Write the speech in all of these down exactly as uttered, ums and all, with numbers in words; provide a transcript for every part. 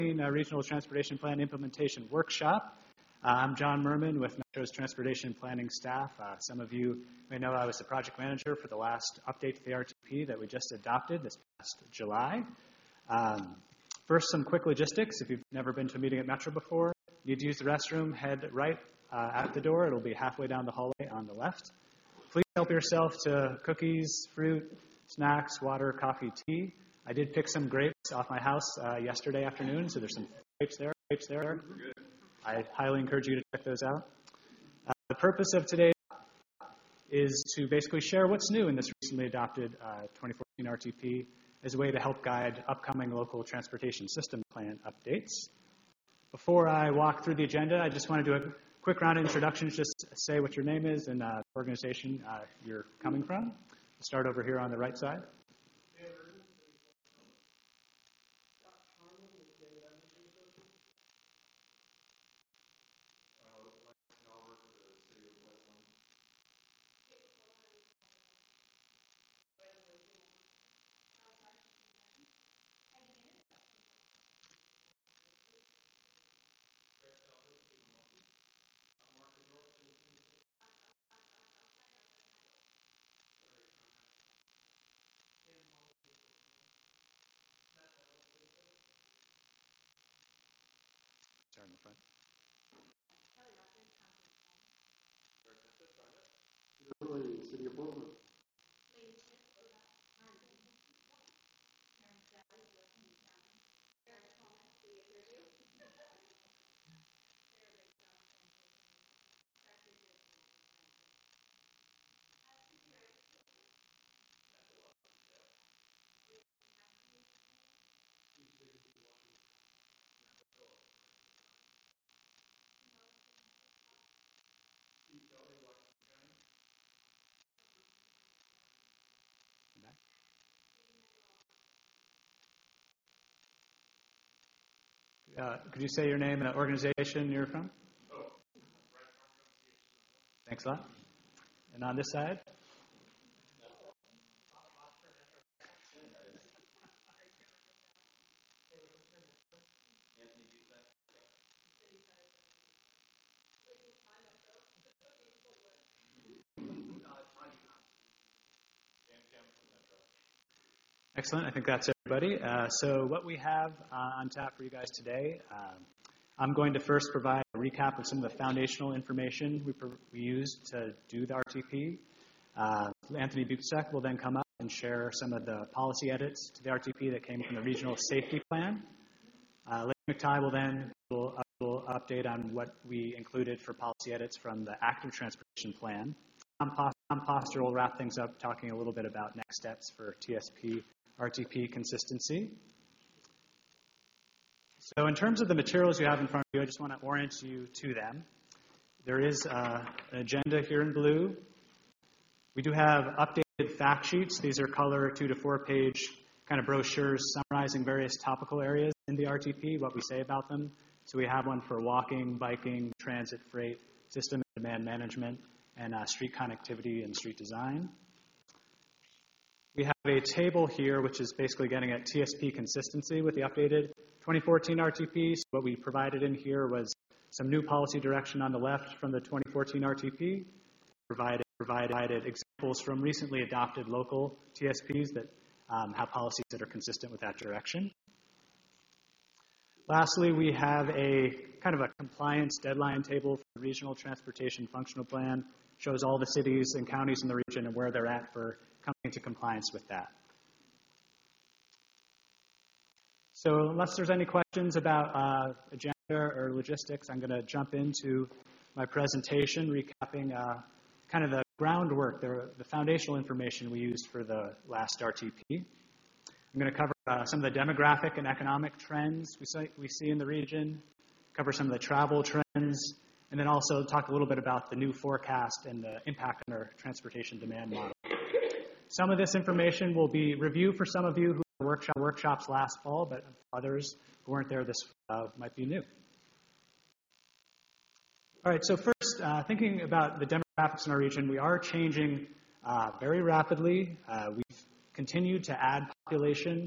fourteen uh, Regional Transportation Plan Implementation Workshop. Uh, I'm John Merman with Metro's Transportation Planning staff. Uh, some of you may know I was the project manager for the last update to the R T P that we just adopted this past July. Um, first, some quick logistics. If you've never been to a meeting at Metro before, you need to use the restroom, head right uh, out the door. It'll be halfway down the hallway on the left. Please help yourself to cookies, fruit, snacks, water, coffee, tea. I did pick some grapes off my house uh, yesterday afternoon, so there's some grapes there. Grapes there. I highly encourage you to check those out. Uh, the purpose of today is to basically share what's new in this recently adopted uh, twenty fourteen R T P as a way to help guide upcoming local transportation system plan updates. Before I walk through the agenda, I just want to do a quick round of introductions, just say what your name is and uh, the organization uh, you're coming from. We'll start over here on the right side. Start in the front. City of Portland. Uh, could you say your name and the organization you're from? Thanks a lot. And on this side? Excellent. I think that's everybody. Uh, so what we have uh, on tap for you guys today, um, I'm going to first provide a recap of some of the foundational information we, pro- we used to do the R T P. Uh, Anthony Buczek will then come up and share some of the policy edits to the R T P that came from the Regional Safety Plan. Uh, Larry McTighe will then will, uh, will update on what we included for policy edits from the Active Transportation Plan. Tom Poster will wrap things up talking a little bit about next steps for T S P R T P consistency. So in terms of the materials you have in front of you, I just want to orient you to them. There is uh, an agenda here in blue. We do have updated fact sheets. These are color two to four page kind of brochures summarizing various topical areas in the R T P, what we say about them. So we have one for walking, biking, transit, freight, system and demand management, and uh, street connectivity and street design. We have a table here which is basically getting at T S P consistency with the updated twenty fourteen R T P. So what we provided in here was some new policy direction on the left from the twenty fourteen R T P, provided, provided examples from recently adopted local T S Ps that um, have policies that are consistent with that direction. Lastly, we have a kind of a compliance deadline table for the Regional Transportation Functional Plan. Shows all the cities and counties in the region and where they're at for coming into compliance with that. So unless there's any questions about uh, agenda or logistics, I'm going to jump into my presentation, recapping uh, kind of the groundwork, the, the foundational information we used for the last R T P. I'm going to cover uh, some of the demographic and economic trends we see, we see in the region, cover some of the travel trends, and then also talk a little bit about the new forecast and the impact on our transportation demand model. Some of this information will be review for some of you who were workshop, workshops last fall, but others who weren't there this uh, might be new. All right, so first, uh, thinking about the demographics in our region, we are changing uh, very rapidly. Uh, we've continued to add population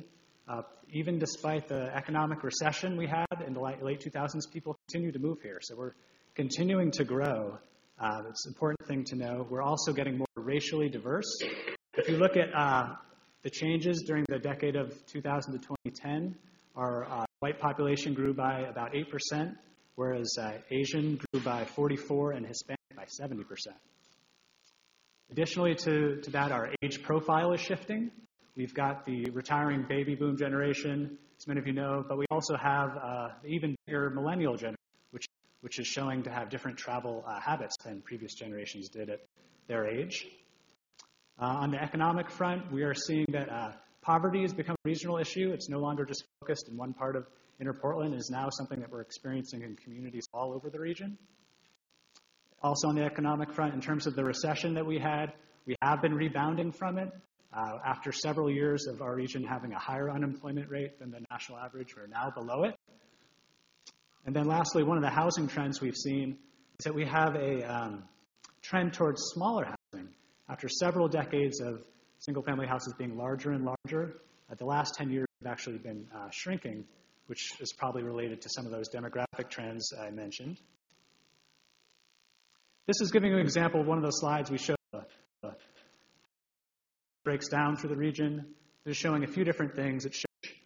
Uh, even despite the economic recession we had in the late two thousands, people continue to move here. So we're continuing to grow. Uh, it's an important thing to know. We're also getting more racially diverse. If you look at uh, the changes during the decade of two thousand to twenty ten, our uh, white population grew by about eight percent, whereas uh, Asian grew by forty-four and Hispanic by seventy percent. Additionally to, to that, our age profile is shifting. We've got the retiring baby boom generation, as many of you know, but we also have uh, the even bigger millennial generation, which, which is showing to have different travel uh, habits than previous generations did at their age. Uh, on the economic front, we are seeing that uh, poverty has become a regional issue. It's no longer just focused in one part of Inner Portland. It is now something that we're experiencing in communities all over the region. Also on the economic front, in terms of the recession that we had, we have been rebounding from it. Uh, after several years of our region having a higher unemployment rate than the national average, we're now below it. And then lastly, one of the housing trends we've seen is that we have a um, trend towards smaller housing. After several decades of single-family houses being larger and larger, uh, the last ten years have actually been uh, shrinking, which is probably related to some of those demographic trends I mentioned. This is giving you an example of one of those slides we showed. Uh, breaks down through the region. This is showing a few different things. It shows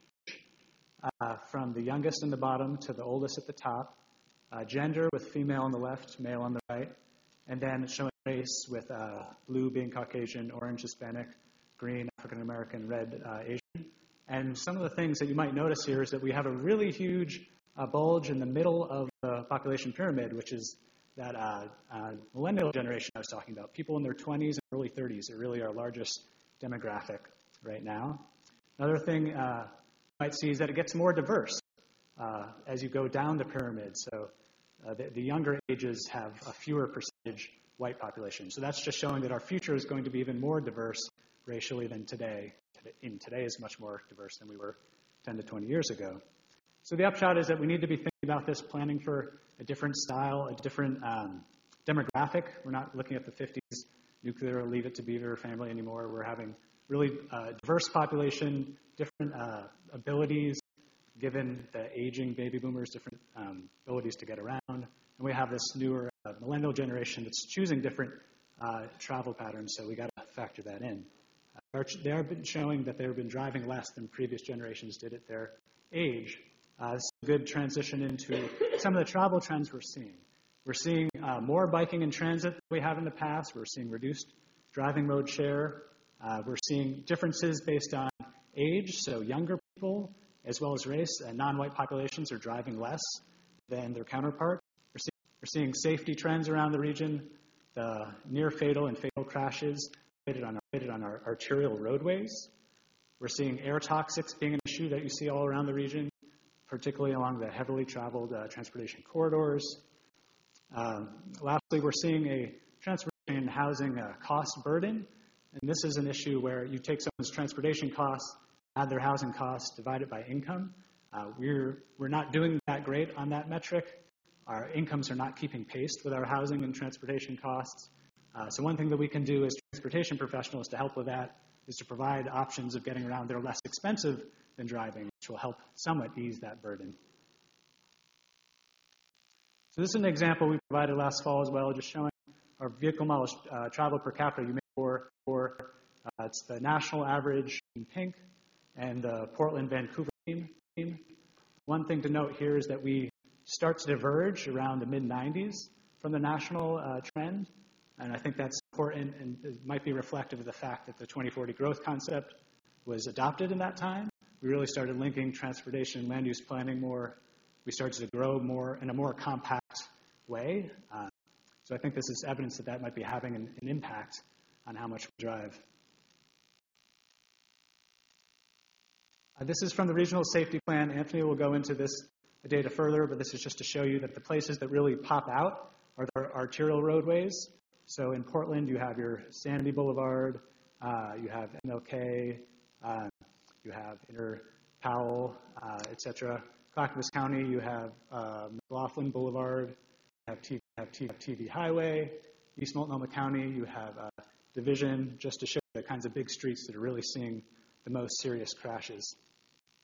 uh, from the youngest in the bottom to the oldest at the top, uh, gender with female on the left, male on the right, and then it's showing race with uh, blue being Caucasian, orange Hispanic, green African American, red uh, Asian. And some of the things that you might notice here is that we have a really huge uh, bulge in the middle of the population pyramid, which is that uh, uh, millennial generation I was talking about. People in their twenties and early thirties are really our largest demographic right now. Another thing uh, you might see is that it gets more diverse uh, as you go down the pyramid. So uh, the, the younger ages have a fewer percentage white population. So that's just showing that our future is going to be even more diverse racially than today. In today is much more diverse than we were ten to twenty years ago. So the upshot is that we need to be thinking about this, planning for a different style, a different um, demographic. We're not looking at the fifties nuclear Leave It to Beaver family anymore. We're having really uh, diverse population, different uh, abilities, given the aging baby boomers, different um, abilities to get around. And we have this newer uh, millennial generation that's choosing different uh, travel patterns, so we got to factor that in. Uh, they have been showing that they've been driving less than previous generations did at their age. Uh, this is a good transition into some of the travel trends we're seeing. We're seeing uh, more biking in transit than we have in the past. We're seeing reduced driving mode share. Uh, we're seeing differences based on age, so younger people, as well as race, and non-white populations are driving less than their counterparts. We're seeing, we're seeing safety trends around the region. The near-fatal and fatal crashes rated on, our, rated on our arterial roadways. We're seeing air toxics being an issue that you see all around the region, particularly along the heavily traveled uh, transportation corridors. Um, lastly, we're seeing a transportation and housing uh, cost burden, and this is an issue where you take someone's transportation costs, add their housing costs, divide it by income. Uh, we're we're not doing that great on that metric. Our incomes are not keeping pace with our housing and transportation costs. Uh, so one thing that we can do as transportation professionals to help with that is to provide options of getting around that are less expensive than driving, which will help somewhat ease that burden. So this is an example we provided last fall as well, just showing our vehicle mileage uh, travel per capita. You may for, for uh, it's the national average in pink and the Portland-Vancouver theme. One thing to note here is that we start to diverge around the mid nineties from the national uh, trend, and I think that's important and it might be reflective of the fact that the twenty forty growth concept was adopted in that time. We really started linking transportation and land use planning more. We started to grow more in a more compact way. Uh, so I think this is evidence that that might be having an, an impact on how much we drive. Uh, this is from the Regional Safety Plan. Anthony will go into this data further, but this is just to show you that the places that really pop out are the arterial roadways. So in Portland, you have your Sandy Boulevard, uh, you have M L K, uh, you have Inner Powell, uh, et cetera. Clackamas County, you have uh, McLaughlin Boulevard, you have, T- have T- T V Highway. East Multnomah County, you have uh, Division, just to show the kinds of big streets that are really seeing the most serious crashes.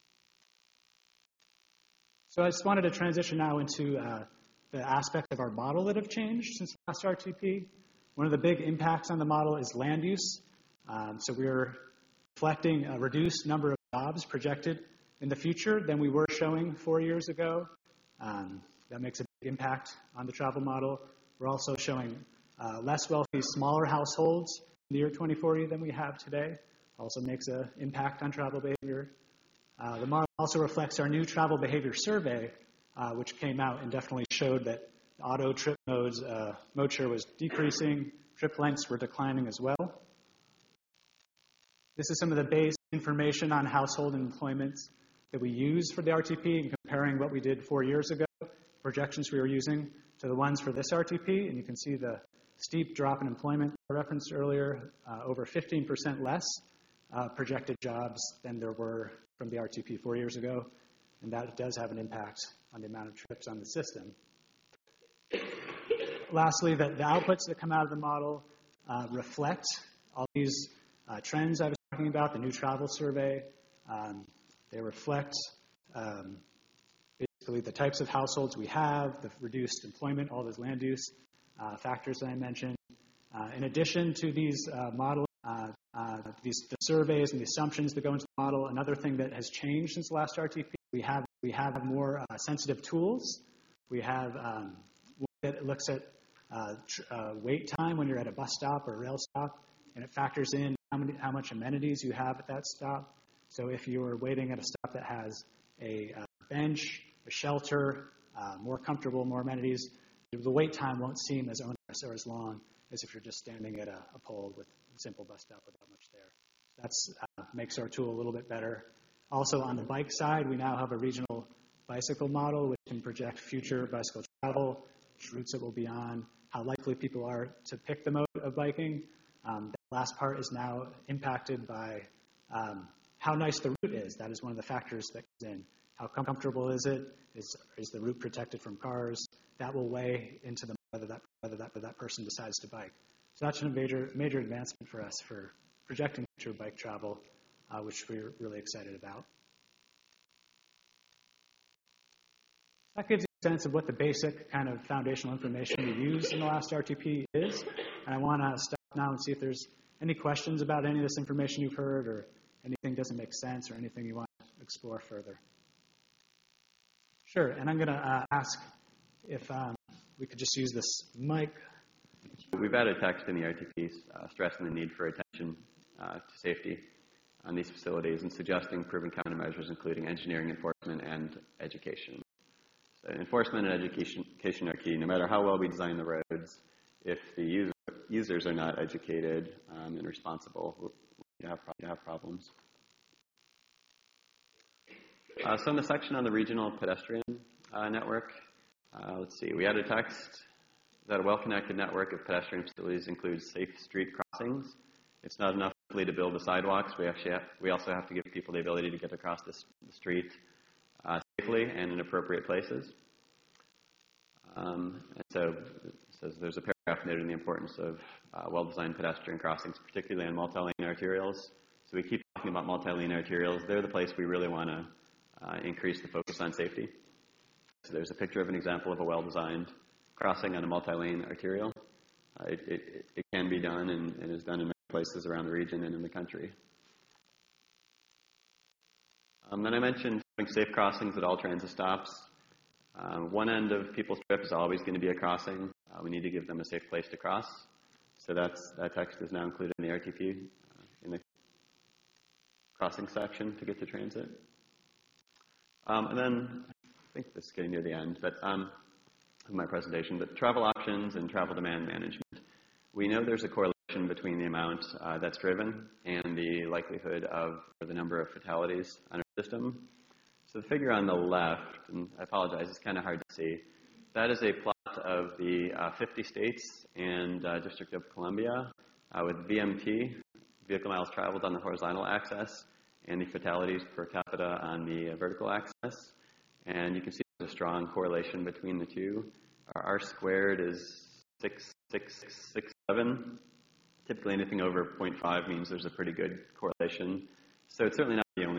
So I just wanted to transition now into uh, the aspects of our model that have changed since the last R T P. One of the big impacts on the model is land use. Um, so we're reflecting a reduced number of jobs projected in the future than we were showing four years ago. Um, that makes a big impact on the travel model. We're also showing uh, less wealthy, smaller households in the year twenty forty than we have today. Also makes an impact on travel behavior. Uh, the model also reflects our new travel behavior survey, uh, which came out and definitely showed that auto trip modes, uh, mode share was decreasing, trip lengths were declining as well. This is some of the base information on household and employment that we use for the R T P and comparing what we did four years ago, projections we were using, to the ones for this R T P. And you can see the steep drop in employment I referenced earlier, uh, over fifteen percent less uh, projected jobs than there were from the R T P four years ago. And that does have an impact on the amount of trips on the system. Lastly, the, the outputs that come out of the model uh, reflect all these uh, trends I was talking about, the new travel survey. Um, they reflect um, basically the types of households we have, the reduced employment, all those land use uh, factors that I mentioned. Uh, in addition to these uh, model, uh, uh, these the surveys and the assumptions that go into the model, another thing that has changed since the last R T P, we have we have more uh, sensitive tools. We have um, one that looks at uh, tr- uh, wait time when you're at a bus stop or a rail stop, and it factors in how many how much amenities you have at that stop. So if you are waiting at a stop that has a uh, bench, a shelter, uh, more comfortable, more amenities, the wait time won't seem as onerous or as long as if you're just standing at a, a pole with a simple bus stop without much there. That uh, makes our tool a little bit better. Also on the bike side, we now have a regional bicycle model which can project future bicycle travel, which routes it will be on, how likely people are to pick the mode of biking. Um, that last part is now impacted by um, how nice the route is. That is one of the factors that comes in. How comfortable is it? Is, is the route protected from cars? That will weigh into the whether that whether that whether that person decides to bike. So that's a major major advancement for us for projecting future bike travel, uh, which we're really excited about. That gives you a sense of what the basic kind of foundational information we use in the last R T P is. And I want to stop now and see if there's any questions about any of this information you've heard, or anything doesn't make sense, or anything you want to explore further. Sure, and I'm going to uh, ask if um, we could just use this mic. We've added text in the R T Ps uh, stressing the need for attention uh, to safety on these facilities and suggesting proven countermeasures, including engineering, enforcement, and education. So enforcement and education, education are key. No matter how well we design the roads, if the user, users are not educated um, and responsible, we have, have problems. Uh, so in the section on the regional pedestrian uh, network, uh, let's see, we added text that a well-connected network of pedestrian facilities includes safe street crossings. It's not enough simply to build the sidewalks. We actually have, we also have to give people the ability to get across this, the street uh, safely and in appropriate places. Um, and so it says there's a paragraph noting the importance of uh, well-designed pedestrian crossings, particularly on multi-lane arterials. So we keep talking about multi-lane arterials. They're the place we really want to uh, increase the focus on safety. So there's a picture of an example of a well-designed crossing on a multi-lane arterial. Uh, it, it, it can be done and, and is done in many places around the region and in the country. Um, then I mentioned having safe crossings at all transit stops. Uh, one end of people's trip is always going to be a crossing. Uh, we need to give them a safe place to cross. So that's, that text is now included in the R T P, uh, in the crossing section to get to transit. Um, and then, I think this is getting near the end, but um, of my presentation, but travel options and travel demand management. We know there's a correlation between the amount uh, that's driven and the likelihood of or the number of fatalities on our system. So the figure on the left, and I apologize, it's kind of hard to see, that is a plot of the uh, fifty states and uh, District of Columbia uh, with V M T, vehicle miles traveled on the horizontal axis, and the fatalities per capita on the uh, vertical axis. And you can see there's a strong correlation between the two. Our R squared is six, six, six, six, seven. Typically anything over zero point five means there's a pretty good correlation. So it's certainly not the only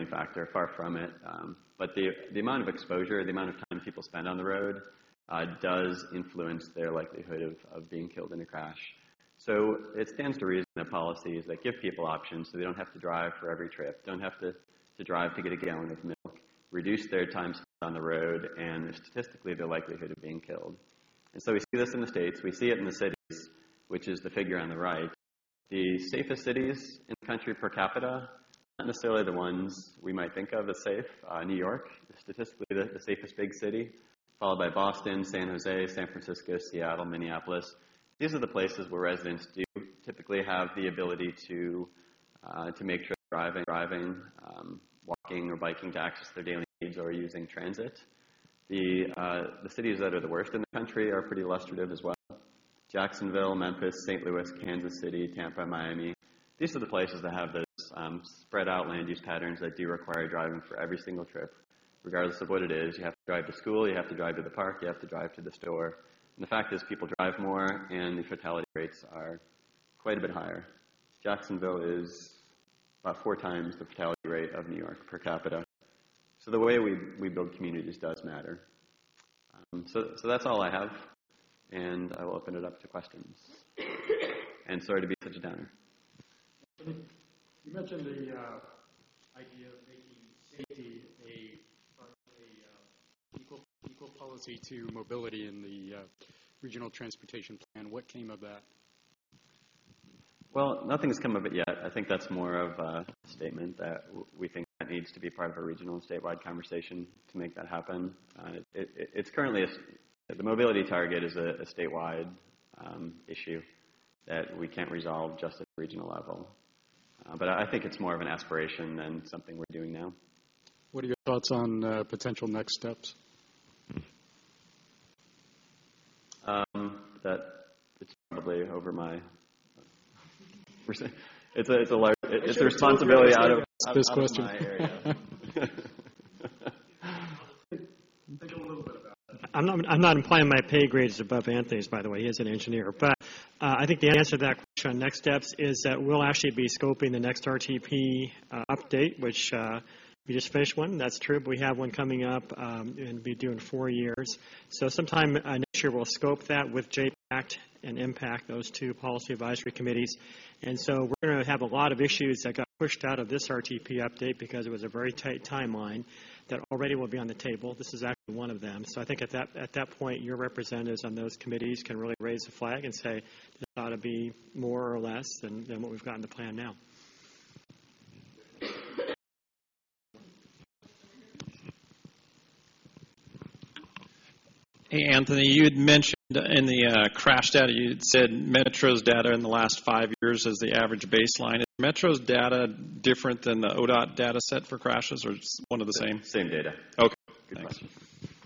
only factor, far from it. Um, but the, the amount of exposure, the amount of time people spend on the road uh, does influence their likelihood of, of being killed in a crash. So it stands to reason that policies that give people options so they don't have to drive for every trip, don't have to, to drive to get a gallon of milk, reduce their time spent on the road and statistically their likelihood of being killed. And so we see this in the states, we see it in the cities, which is the figure on the right. The safest cities in the country per capita, not necessarily the ones we might think of as safe. Uh, New York, statistically the, the safest big city, followed by Boston, San Jose, San Francisco, Seattle, Minneapolis. These are the places where residents do typically have the ability to uh, to make trips driving, driving um, walking or biking to access their daily needs or using transit. The, uh, the cities that are the worst in the country are pretty illustrative as well. Jacksonville, Memphis, Saint Louis, Kansas City, Tampa, Miami. These are the places that have those um, spread out land use patterns that do require driving for every single trip. Regardless of what it is, you have to drive to school, you have to drive to the park, you have to drive to the store. And the fact is people drive more and the fatality rates are quite a bit higher. Jacksonville is about four times the fatality rate of New York per capita. So the way we, we build communities does matter. Um, so, so that's all I have, and I will open it up to questions. And sorry to be such a downer. You mentioned the uh, idea of making safety a, a uh, equal, equal policy to mobility in the uh, regional transportation plan. What came of that? Well, nothing's come of it yet. I think that's more of a statement that w- we think that needs to be part of a regional and statewide conversation to make that happen. Uh, it, it, it's currently, a, the mobility target is a, a statewide um, issue that we can't resolve just at the regional level. Uh, but I think it's more of an aspiration than something we're doing now. What are your thoughts on uh, potential next steps? Um, that it's probably over my. It's a it's a large it's a responsibility out of, out, this out question. of my area. Think a little bit about it. I'm not, I'm not implying my pay grade is above Anthony's, by the way. He is an engineer. But uh, I think the answer to that question on next steps is that we'll actually be scoping the next R T P uh, update, which uh, we just finished one. That's true, but we have one coming up um, and be doing four years. So sometime uh, next year we'll scope that with J PACT and IMPACT, those two policy advisory committees. And so we're going to have a lot of issues that got pushed out of this R T P update because it was a very tight timeline that already will be on the table. This is actually one of them. So I think at that at that point, your representatives on those committees can really raise the flag and say this ought to be more or less than, than what we've got in the plan now. Hey, Anthony, you had mentioned in the uh, crash data, you had said Metro's data in the last five years as the average baseline. Is Metro's data different than the O D O T data set for crashes, or is one of the same? Same data. Okay, Good thanks. question.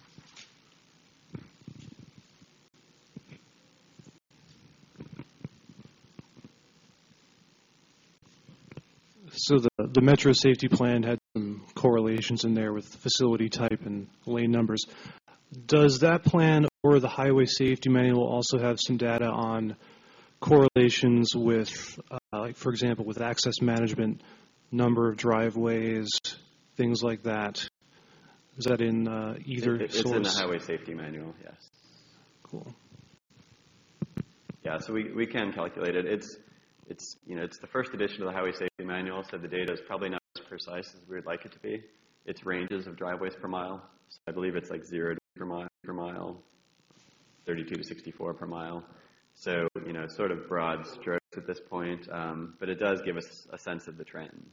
So the, the Metro Safety Plan had some correlations in there with facility type and lane numbers. Does that plan or the Highway Safety Manual also have some data on correlations with, uh, like for example, with access management, number of driveways, things like that? Is that in uh, either it, it's source? It's in the Highway Safety Manual, yes. Cool. Yeah, so we, we can calculate it. It's it's you know it's the first edition of the Highway Safety Manual, so the data is probably not as precise as we would like it to be. It's ranges of driveways per mile. So I believe it's like zero to per mile per mile, thirty-two to sixty-four per mile. So you know, sort of broad strokes at this point, um, but it does give us a sense of the trends.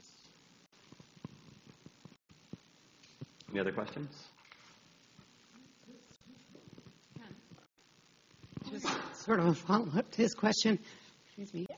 Any other questions? Just sort of a follow-up to his question. Excuse me.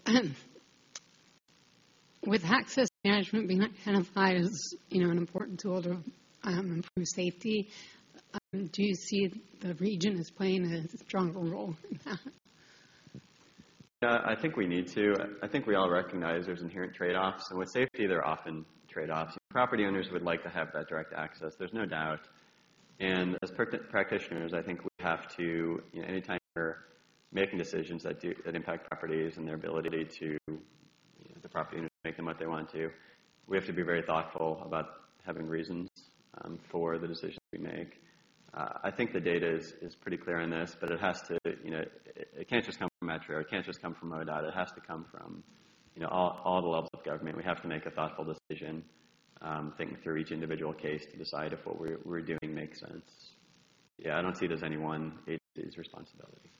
With access management being identified as, you know, an important tool to um, improve safety, um, do you see the region as playing a stronger role in that? Yeah, I think we need to. I think we all recognize there's inherent trade-offs, and with safety, there are often trade-offs. Property owners would like to have that direct access. There's no doubt. And as practitioners, I think we have to, you know, anytime we're making decisions that do that impact properties and their ability to, you know, the property owners make them what they want to, we have to be very thoughtful about having reasons um, for the decisions we make. Uh, I think the data is, is pretty clear on this, but it has to, you know, it, it can't just come from Metro. It can't just come from O D O T. It has to come from, you know, all, all the levels of government. We have to make a thoughtful decision, um, thinking through each individual case to decide if what we're, we're doing makes sense. Yeah, I don't see it as any one agency's responsibility.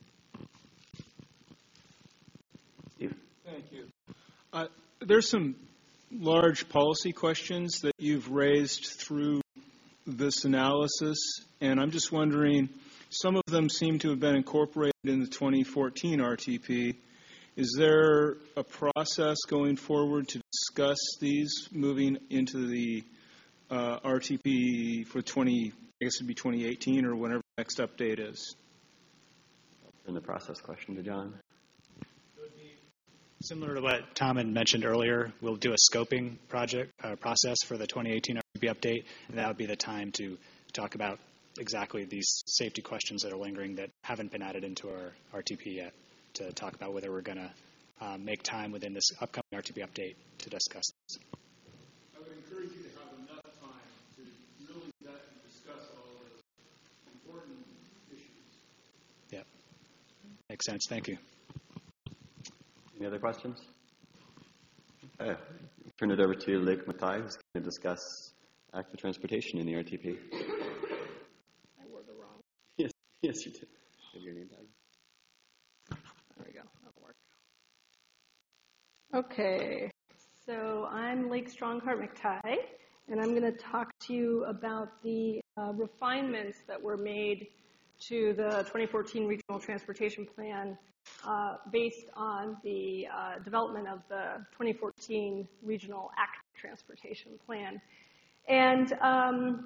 Steve? Thank you. Uh, there's some large policy questions that you've raised through this analysis, and I'm just wondering, some of them seem to have been incorporated in the twenty fourteen R T P. Is there a process going forward to discuss these moving into the uh, R T P for twenty, I guess it'd be twenty eighteen or whenever the next update is? Turn the process question to John. Similar to what Tom had mentioned earlier, we'll do a scoping project uh, process for the twenty eighteen R T P update, and that would be the time to talk about exactly these safety questions that are lingering that haven't been added into our R T P yet, to talk about whether we're going to uh, make time within this upcoming R T P update to discuss this. I would encourage you to have enough time to really vet and discuss all of those important issues. Yeah, makes sense. Thank you. Any other questions? Okay. Turn it over to Luke Mackay, who's going to discuss active transportation in the R T P. I wore the wrong. Yes, yes, you did. Give your name tag. There we go. That'll work. Okay. So I'm Lake Stronghart McTighe, and I'm going to talk to you about the uh, refinements that were made to the twenty fourteen Regional Transportation Plan Uh, based on the uh, development of the twenty fourteen Regional Active Transportation Plan. And um,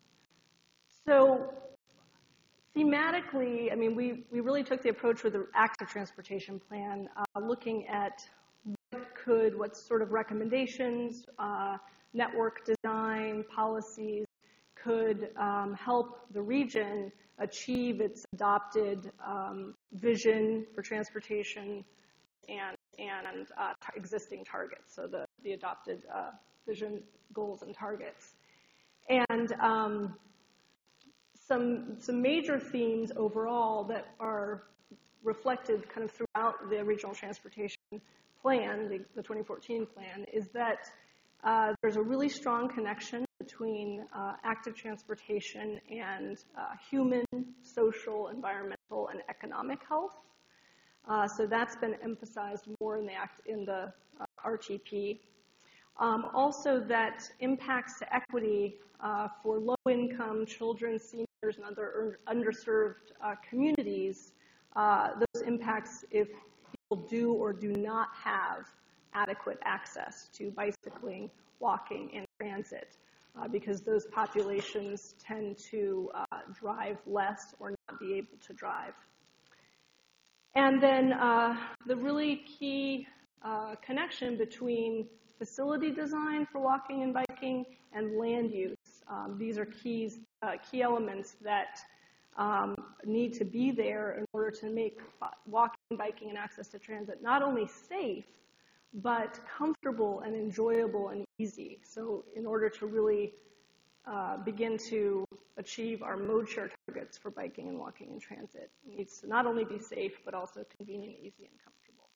so thematically, I mean, we, we really took the approach with the Active Transportation Plan, uh, looking at what could, what sort of recommendations, uh, network design, policies could um, help the region achieve its adopted um, vision for transportation and, and uh, t- existing targets, so the, the adopted uh, vision, goals, and targets. And um, some, some major themes overall that are reflected kind of throughout the Regional Transportation Plan, the, the twenty fourteen plan, is that uh, there's a really strong connection between uh, active transportation and uh, human, social, environmental, and economic health. Uh, so that's been emphasized more in the, act, in the uh, R T P. Um, also, that impacts to equity uh, for low-income children, seniors, and other underserved uh, communities, uh, those impacts if people do or do not have adequate access to bicycling, walking, and transit. Uh, because those populations tend to uh, drive less or not be able to drive. And then uh, the really key uh, connection between facility design for walking and biking and land use. Um, these are keys, uh, key elements that um, need to be there in order to make walking, biking, and access to transit not only safe, but comfortable and enjoyable and easy. So in order to really uh, begin to achieve our mode share targets for biking and walking and transit, it needs to not only be safe, but also convenient, easy, and comfortable.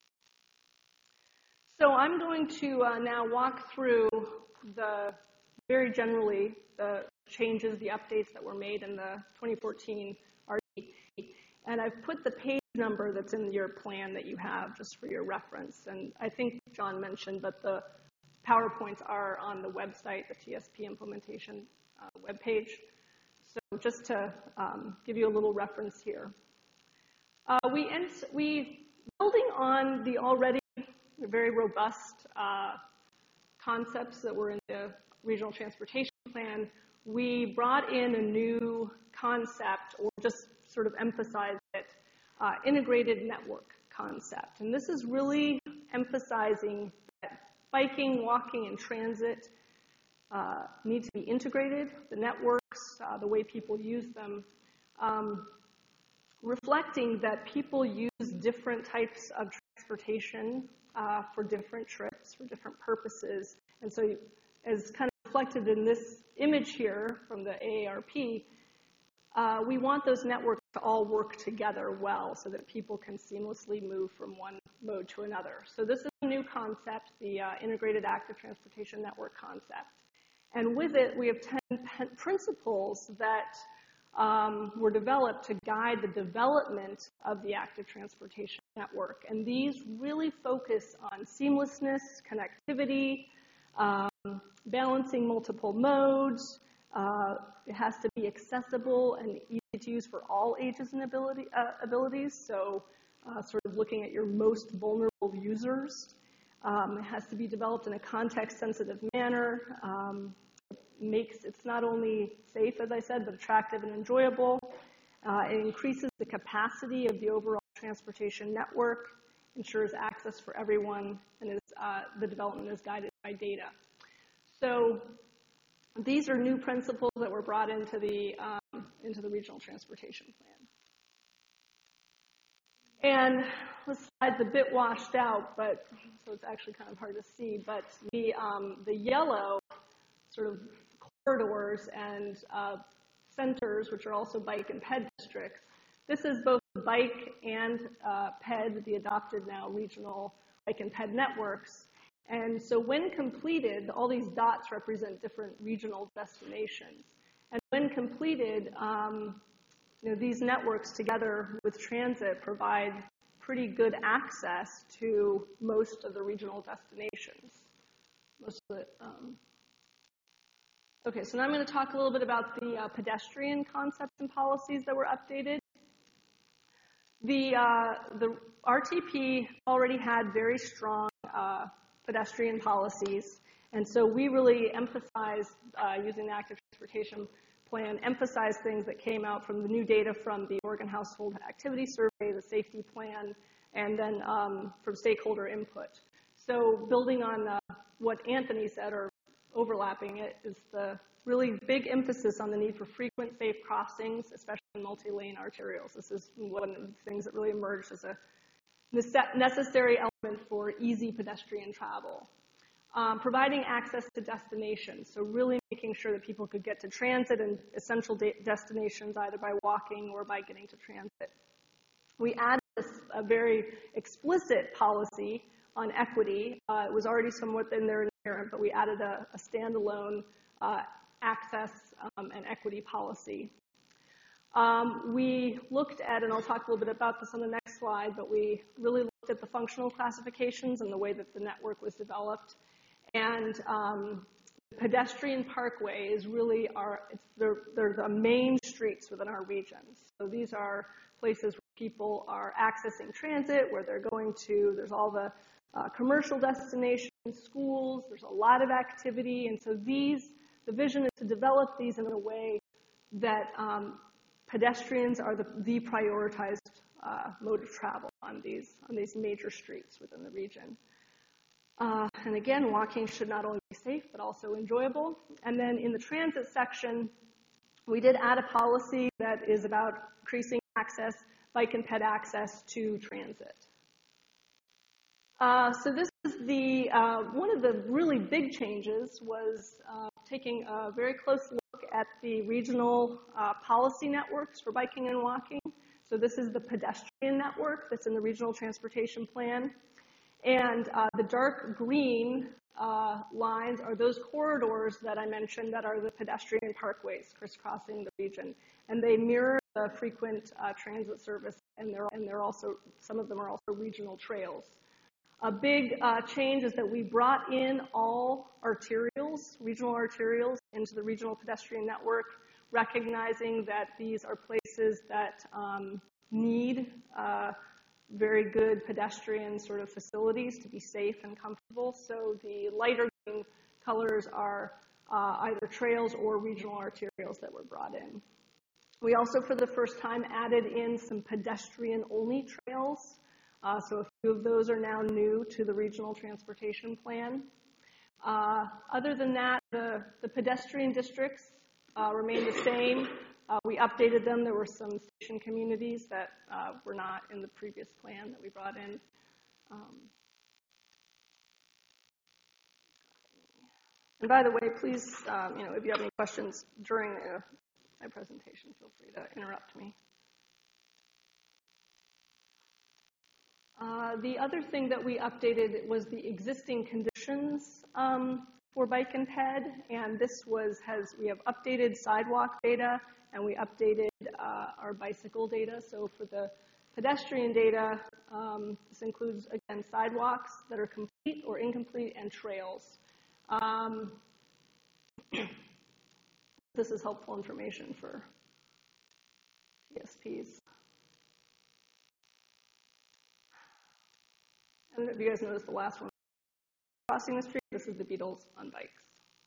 So I'm going to uh, now walk through the, very generally, the changes, the updates that were made in the twenty fourteen R T P. And I've put the page number that's in your plan that you have just for your reference. And I think John mentioned, but the PowerPoints are on the website, the T S P implementation uh, webpage. So just to um, give you a little reference here. Uh, we, ent- we, building on the already very robust uh, concepts that were in the Regional Transportation Plan, we brought in a new concept, or just sort of emphasized it, uh, integrated network concept. And this is really emphasizing that biking, walking, and transit uh, need to be integrated, the networks, uh, the way people use them, um, reflecting that people use different types of transportation uh, for different trips, for different purposes. And so as kind of reflected in this image here from the A A R P, uh, we want those networks to all work together well so that people can seamlessly move from one mode to another. So this is a new concept, the uh, Integrated Active Transportation Network concept. And with it, we have ten principles that um, were developed to guide the development of the active transportation network. And these really focus on seamlessness, connectivity, um, balancing multiple modes. Uh, it has to be accessible and easy to use for all ages and ability, uh, abilities. So uh, sort of looking at your most vulnerable users. Um, it has to be developed in a context-sensitive manner. Um, it makes it's not only safe, as I said, but attractive and enjoyable. Uh, it increases the capacity of the overall transportation network, ensures access for everyone, and is, uh, the development is guided by data. So these are new principles that were brought into the um, into the regional transportation plan. And this slide's a bit washed out, but so it's actually kind of hard to see. But the um, the yellow sort of corridors and uh, centers, which are also bike and ped districts, this is both the bike and uh, ped, the adopted now regional bike and ped networks. And so when completed, all these dots represent different regional destinations. And when completed, um, you know, these networks together with transit provide pretty good access to most of the regional destinations. Most of the, um, okay, so now I'm going to talk a little bit about the uh, pedestrian concepts and policies that were updated. The, uh, the R T P already had very strong uh, pedestrian policies, and so we really emphasized, uh, using the active transportation plan, emphasized things that came out from the new data from the Oregon Household Activity Survey, the safety plan, and then um, from stakeholder input. So building on uh, what Anthony said, or overlapping it, is the really big emphasis on the need for frequent safe crossings, especially in multi-lane arterials. This is one of the things that really emerged as a necessary element for easy pedestrian travel. Um, providing access to destinations, so really making sure that people could get to transit and essential de- destinations either by walking or by getting to transit. We added this, a very explicit policy on equity. Uh, it was already somewhat in there inherent, but we added a, a standalone uh, access um, and equity policy. Um, we looked at, and I'll talk a little bit about this on the next slide, but we really looked at the functional classifications and the way that the network was developed. And um, pedestrian parkways really are, it's, they're, they're the main streets within our regions. So these are places where people are accessing transit, where they're going to, there's all the uh, commercial destinations, schools, there's a lot of activity. And so these, the vision is to develop these in a way that um, pedestrians are the, the prioritized uh, mode of travel on these, on these major streets within the region. Uh, and again, walking should not only be safe, but also enjoyable. And then in the transit section, we did add a policy that is about increasing access, bike and ped access to transit. Uh, so this is the, uh, one of the really big changes was uh, taking a very close look at the regional uh, policy networks for biking and walking. So this is the pedestrian network that's in the regional transportation plan. And uh, the dark green uh, lines are those corridors that I mentioned that are the pedestrian parkways crisscrossing the region. And they mirror the frequent uh, transit service, and they're, and they're also, some of them are also regional trails. A big uh, change is that we brought in all arterials, regional arterials, into the regional pedestrian network, recognizing that these are places that um, need uh, very good pedestrian sort of facilities to be safe and comfortable. So the lighter green colors are uh, either trails or regional arterials that were brought in. We also, for the first time, added in some pedestrian-only trails. Uh, so a few of those are now new to the regional transportation plan. Uh, other than that, the, the pedestrian districts uh, remain the same. Uh, we updated them. There were some station communities that uh, were not in the previous plan that we brought in. Um, And by the way, please, um, you know, if you have any questions during uh, my presentation, feel free to interrupt me. Uh, the other thing that we updated was the existing conditions um, for bike and ped, and this was has we have updated sidewalk data and we updated uh, our bicycle data. So for the pedestrian data, um, this includes again sidewalks that are complete or incomplete and trails. Um, this is helpful information for T S Ps. I don't know if you guys noticed the last one. Crossing the street, this is the Beatles on bikes.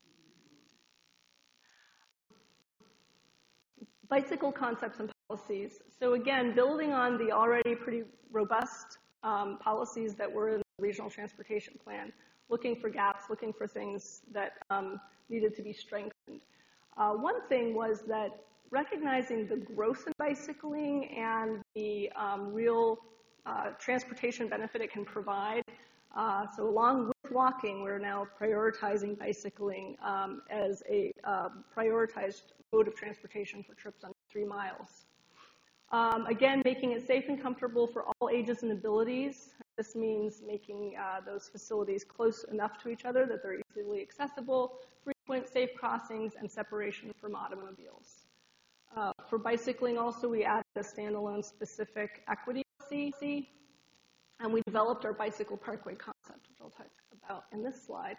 Bicycle concepts and policies. So again, building on the already pretty robust um, policies that were in the regional transportation plan, looking for gaps, looking for things that um, needed to be strengthened. Uh, one thing was that recognizing the growth in bicycling and the um, real uh, transportation benefit it can provide. Uh, so along with walking, we're now prioritizing bicycling um, as a uh, prioritized mode of transportation for trips under three miles. Um, again, making it safe and comfortable for all ages and abilities. This means making uh, those facilities close enough to each other that they're easily accessible, frequent safe crossings, and separation from automobiles. Uh, for bicycling also, we added a standalone specific equity policy, and we developed our bicycle parkway concept, which I'll talk about in this slide.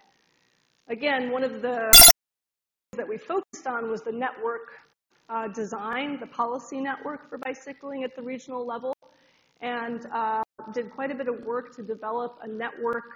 Again, one of the things that we focused on was the network uh, design, the policy network for bicycling at the regional level, and uh, did quite a bit of work to develop a network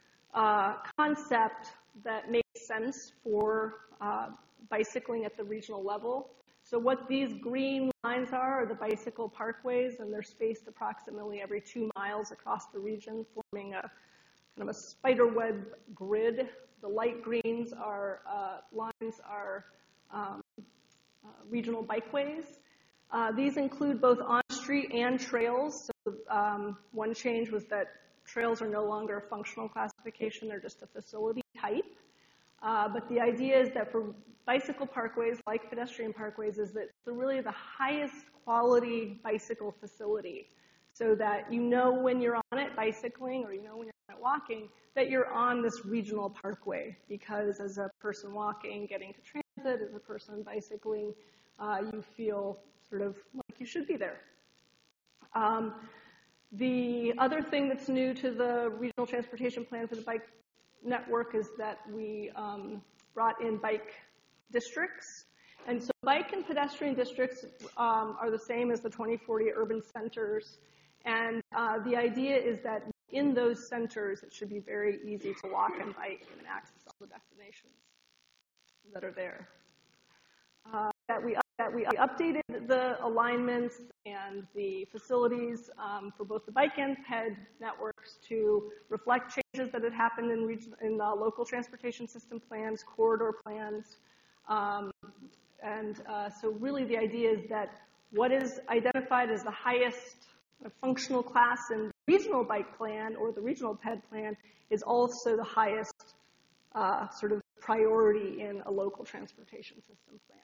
uh, concept that makes sense for uh, bicycling at the regional level. So what these green lines are are the bicycle parkways, and they're spaced approximately every two miles across the region, forming a kind of a spiderweb grid. The light greens are uh, lines are um, uh, regional bikeways. Uh, these include both on-street and trails. So um, one change was that trails are no longer a functional classification; they're just a facility type. Uh, but the idea is that for bicycle parkways, like pedestrian parkways, is that they're really the highest quality bicycle facility, so that you know when you're on it bicycling or you know when you're on it walking that you're on this regional parkway, because as a person walking, getting to transit, as a person bicycling, uh, you feel sort of like you should be there. Um, the other thing that's new to the regional transportation plan for the bike network is that we um, brought in bike districts. And so bike and pedestrian districts um, are the same as the twenty forty urban centers. And uh, the idea is that in those centers, it should be very easy to walk and bike and access all the destinations that are there. Uh, that we that we updated the alignments and the facilities um, for both the bike and ped networks to reflect changes that had happened in, region, in the local transportation system plans, corridor plans. Um, and uh, so really the idea is that what is identified as the highest functional class in the regional bike plan or the regional ped plan is also the highest uh, sort of priority in a local transportation system plan.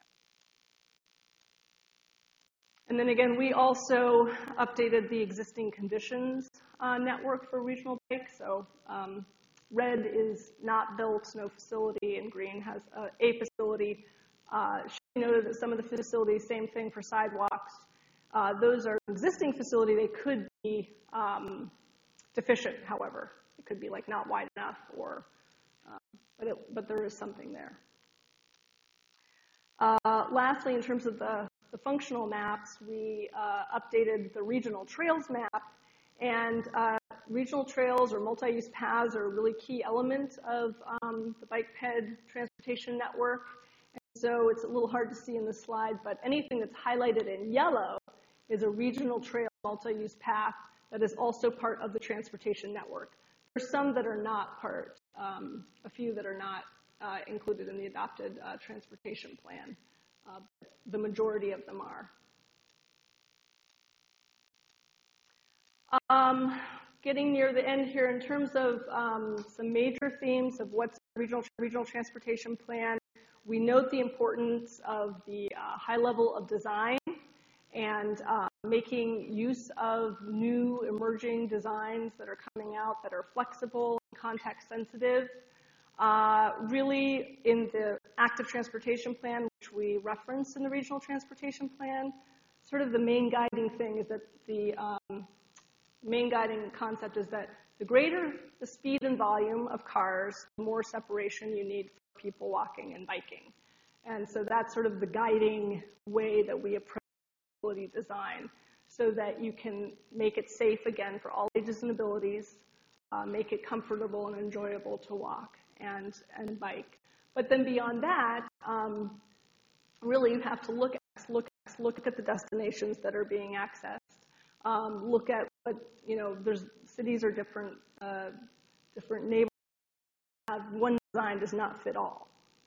And then again, we also updated the existing conditions uh, network for regional bike. So um, red is not built, no facility, and green has uh, a facility. Uh, she noted that some of the facilities, same thing for sidewalks. Uh, those are existing facility. They could be um, deficient, however. It could be like not wide enough, or uh, but, it, but there is something there. Uh, lastly, in terms of the, the functional maps, we uh, updated the regional trails map. And uh, regional trails or multi-use paths are a really key element of um, the bike ped transportation network. And so it's a little hard to see in the slide, but anything that's highlighted in yellow is a regional trail multi-use path that is also part of the transportation network. There's some that are not part, um, a few that are not uh, included in the adopted uh, transportation plan. Uh, the majority of them are. Um, getting near the end here in terms of um, some major themes of what's regional, regional transportation plan. We note the importance of the uh, high level of design and uh, making use of new emerging designs that are coming out that are flexible and context sensitive. Uh, really, in the active transportation plan, which we reference in the regional transportation plan, sort of the main guiding thing is that the um, main guiding concept is that the greater the speed and volume of cars, the more separation you need for people walking and biking. And so that's sort of the guiding way that we approach mobility design, so that you can make it safe again for all ages and abilities, uh, make it comfortable and enjoyable to walk and, and bike. But then beyond that, um, really you have to look at, look, look at the destinations that are being accessed. Um, look at what, you know, there's, cities are different, uh, different neighborhoods. Have one design does not fit all.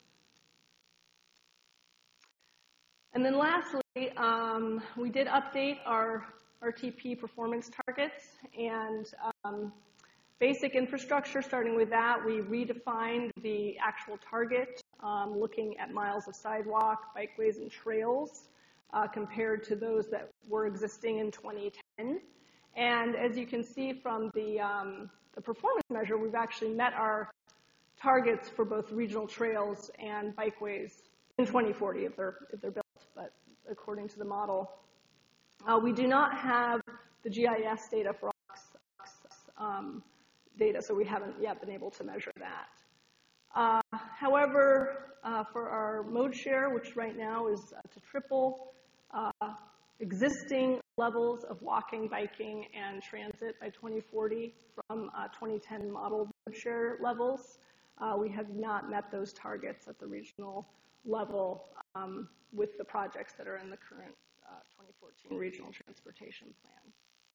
And then lastly, um, we did update our R T P performance targets, and um, basic infrastructure, starting with that, we redefined the actual target, um, looking at miles of sidewalk, bikeways, and trails, uh, compared to those that were existing in twenty ten. And as you can see from the, um, the performance measure, we've actually met our targets for both regional trails and bikeways in twenty forty if they're, if they're built, but according to the model. Uh, we do not have the G I S data for O X, um, data, so we haven't yet been able to measure that. Uh, however, uh, for our mode share, which right now is uh, to triple uh, existing levels of walking, biking, and transit by twenty forty from uh, twenty ten model mode share levels, uh, we have not met those targets at the regional level um, with the projects that are in the current uh, twenty fourteen regional transportation plan.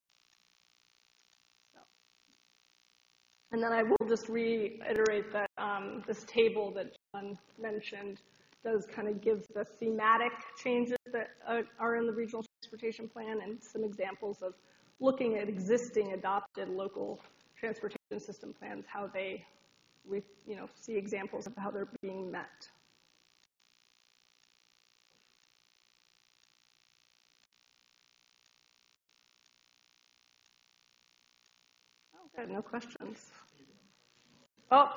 So. And then I will just reiterate that um, this table that John mentioned does kind of give the thematic changes that uh, are in the regional transportation plan and some examples of looking at existing adopted local transportation system plans, how they, we you know, see examples of how they're being met. Oh, good, no questions. Oh.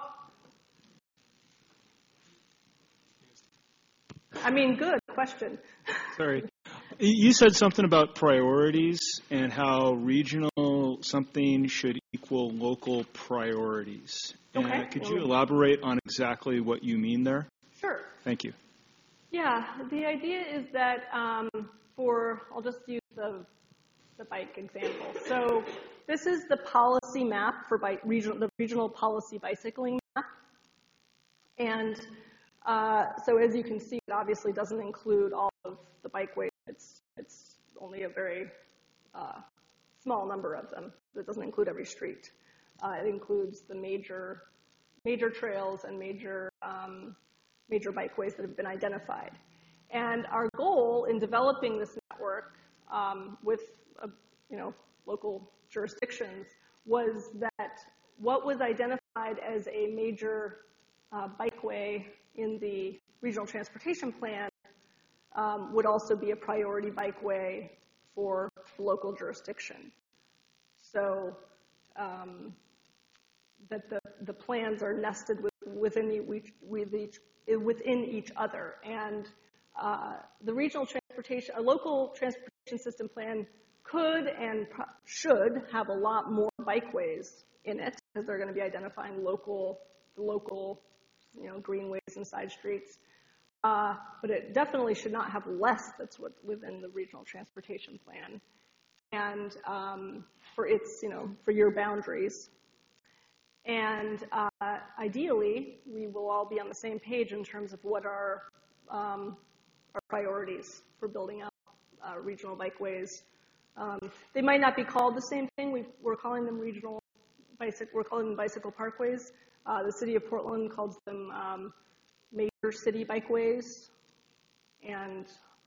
I mean, good question. Sorry. You said something about priorities and how regional something should equal local priorities. Okay. Uh, could you elaborate on exactly what you mean there? Sure. Thank you. Yeah, the idea is that um, for, I'll just use the, the bike example. So this is the policy map for bike, regional, the regional policy bicycling map. And uh, so as you can see, it obviously doesn't include all of the bikeways. It's, it's only a very uh, small number of them. It doesn't include every street. Uh, it includes the major, major trails and major, um, major bikeways that have been identified. And our goal in developing this network um, with, uh, you know, local jurisdictions was that what was identified as a major uh, bikeway in the regional transportation plan um, would also be a priority bikeway for the local jurisdiction. So um, that the, the plans are nested with, within, each, with each, within each other. And uh, the regional transportation, a local transportation system plan could and pro- should have a lot more bikeways in it because they're going to be identifying local, the local, you know, greenways and side streets. Uh, but it definitely should not have less that's what, within the regional transportation plan. And um, for its, you know, for your boundaries. And uh, ideally, we will all be on the same page in terms of what are um, our priorities for building out uh, regional bikeways. Um, they might not be called the same thing. We've, we're calling them regional bicycle. We're calling them bicycle parkways. Uh, the city of Portland calls them um, major city bikeways. And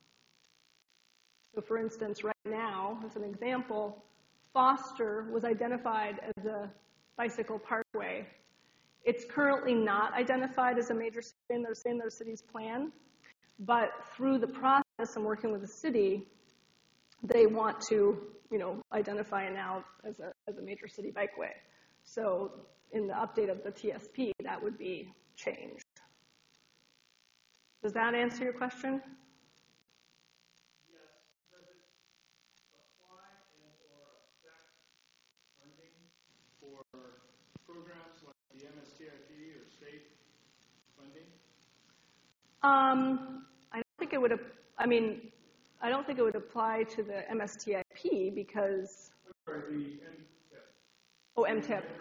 so, for instance, right now, as an example, Foster was identified as a bicycle parkway It's currently not identified as a major city in their, in their city's plan, but through the process and working with the city, they want to, you know, identify it now as a, as a major city bikeway. So in the update of the T S P, that would be changed. Does that answer your question? Yes. Does it apply and or affect funding for programs like the M S T I P or state funding? Um, I don't think it would, I mean, I don't think it would apply to the M S T I P because... Or the M T I P. Oh, M T I P.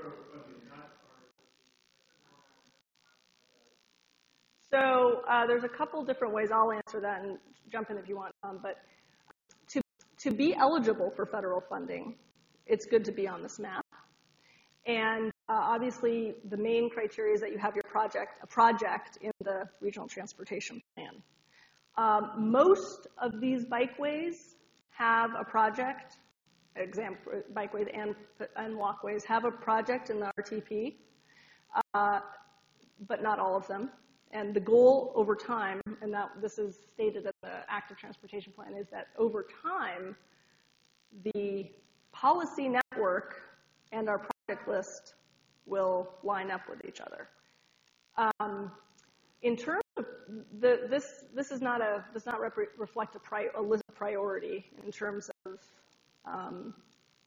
So uh, there's a couple different ways. I'll answer that and jump in if you want. Um, but to, to be eligible for federal funding, it's good to be on this map. And uh, obviously, the main criteria is that you have your project, a project in the regional transportation plan. Um, most of these bikeways have a project. Example, bikeways and, and walkways have a project in the R T P, uh, but not all of them. And the goal over time, and that this is stated in the active transportation plan, is that over time, the policy network and our project list will line up with each other. Um, in terms of the, this, this is not a does not rep reflect a, pri a list of priority in terms of um,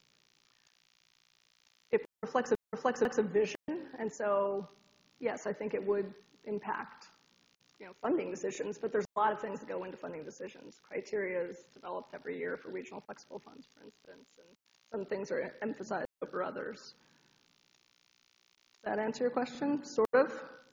it reflects a reflects a vision, and so yes, I think it would impact, you know, funding decisions, but there's a lot of things that go into funding decisions. Criteria is developed every year for regional flexible funds, for instance, and some things are emphasized over others. Does that answer your question, sort of?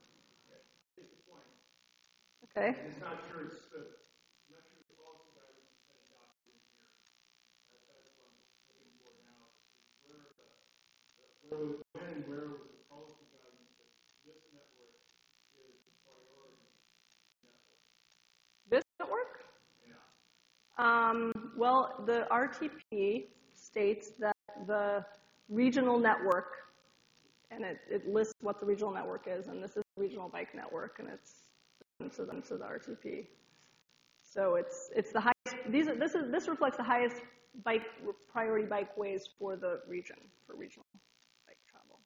Okay. It's not sure it's the, I'm not sure the policy guidance has been adopted in here. That, that's what I'm looking for now. Where are the, the where was, when and where was the policy guidance that this network is the priority network? This network? Yeah. Um, well, the R T P states that the regional network, and it, it lists what the regional network is, and this is the regional bike network, and it's to them to the R T P. So it's it's the highest. These are, this is this reflects the highest bike priority bikeways for the region for regional bike travel.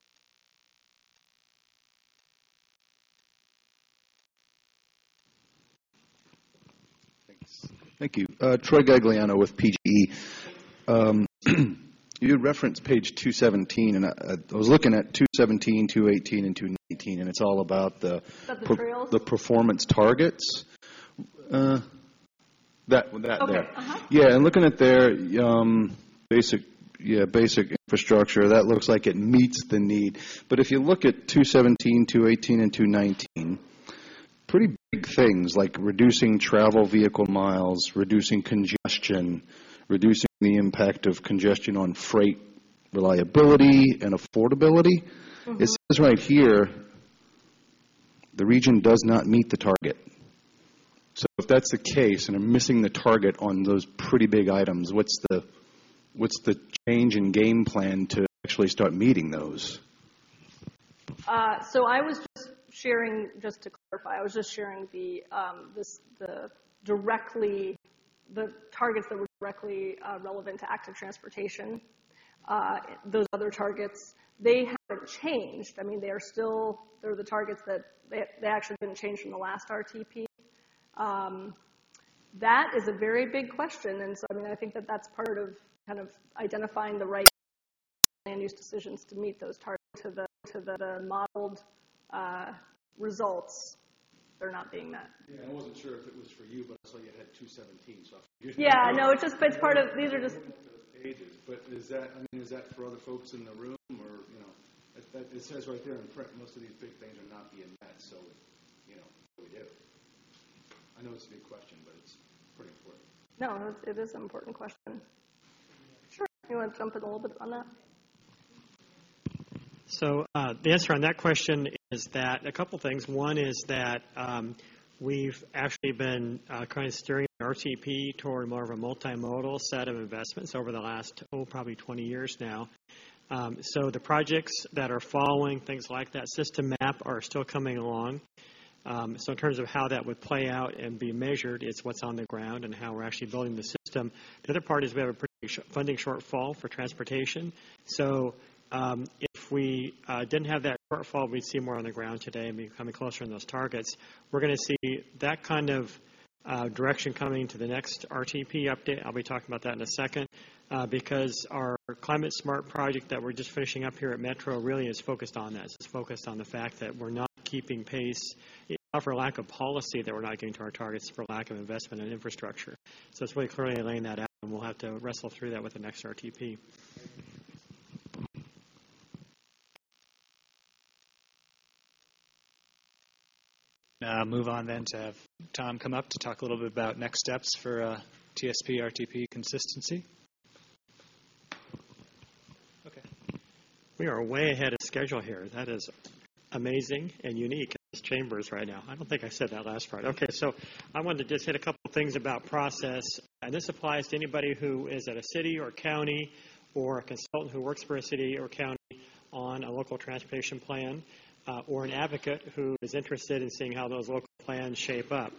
Thanks. Thank you, uh, Troy Gagliano with P G E. Um, you had referenced page two seventeen, and I, I was looking at two seventeen, two eighteen, and two nineteen, and it's all about the About the per, trails? the performance targets. Uh, that that Okay, there. uh-huh. Yeah, and looking at their um, basic yeah basic infrastructure, that looks like it meets the need. But if you look at two seventeen, two eighteen, and two nineteen, pretty big things like reducing travel vehicle miles, reducing congestion, reducing the impact of congestion on freight reliability and affordability. Mm-hmm. It says right here, the region does not meet the target. So if that's the case and I'm missing the target on those pretty big items, what's the what's the change in game plan to actually start meeting those? Uh, so I was just sharing, just to clarify, I was just sharing the um, this the directly the targets that were directly uh, relevant to active transportation. Uh, those other targets, they haven't changed. I mean, they are still, they're the targets that they, they actually didn't change from the last R T P. Um, that is a very big question, and so I mean, I think that that's part of kind of identifying the right land use decisions to meet those targets to the to the, the modeled uh, results. They're not being met. Yeah, I wasn't sure if it was for you, but I saw you had two seventeen, so I figured. Yeah, no, it's just, but it's part of, these are just. Pages, but is that, I mean, is that for other folks in the room, or, you know, it, that, it says right there in print, most of these big things are not being met, so, you know, what do we do? I know it's a big question, but it's pretty important. No, it is an important question. Sure. You want to jump in a little bit on that? So uh, the answer on that question is that a couple things. One is that um, we've actually been uh, kind of steering the R T P toward more of a multimodal set of investments over the last, oh, probably twenty years now. Um, so the projects that are following things like that system map are still coming along. Um, so in terms of how that would play out and be measured, it's what's on the ground and how we're actually building the system. The other part is we have a pretty sh- funding shortfall for transportation. So um, if we uh, didn't have that shortfall, we'd see more on the ground today and be coming closer in those targets. We're going to see that kind of uh, direction coming to the next R T P update. I'll be talking about that in a second. Uh, because our Climate Smart project that we're just finishing up here at Metro really is focused on this. It's focused on the fact that we're not keeping pace. It's not for lack of policy that we're not getting to our targets, it's for lack of investment in infrastructure. So it's really clearly laying that out, and we'll have to wrestle through that with the next R T P. Uh, move on then to have Tom come up to talk a little bit about next steps for uh, T S P R T P consistency. We are way ahead of schedule here. That is amazing and unique in this chambers right now. I don't think I said that last part. Okay, so I wanted to just hit a couple of things about process. And this applies to anybody who is at a city or county or a consultant who works for a city or county on a local transportation plan uh, or an advocate who is interested in seeing how those local plans shape up.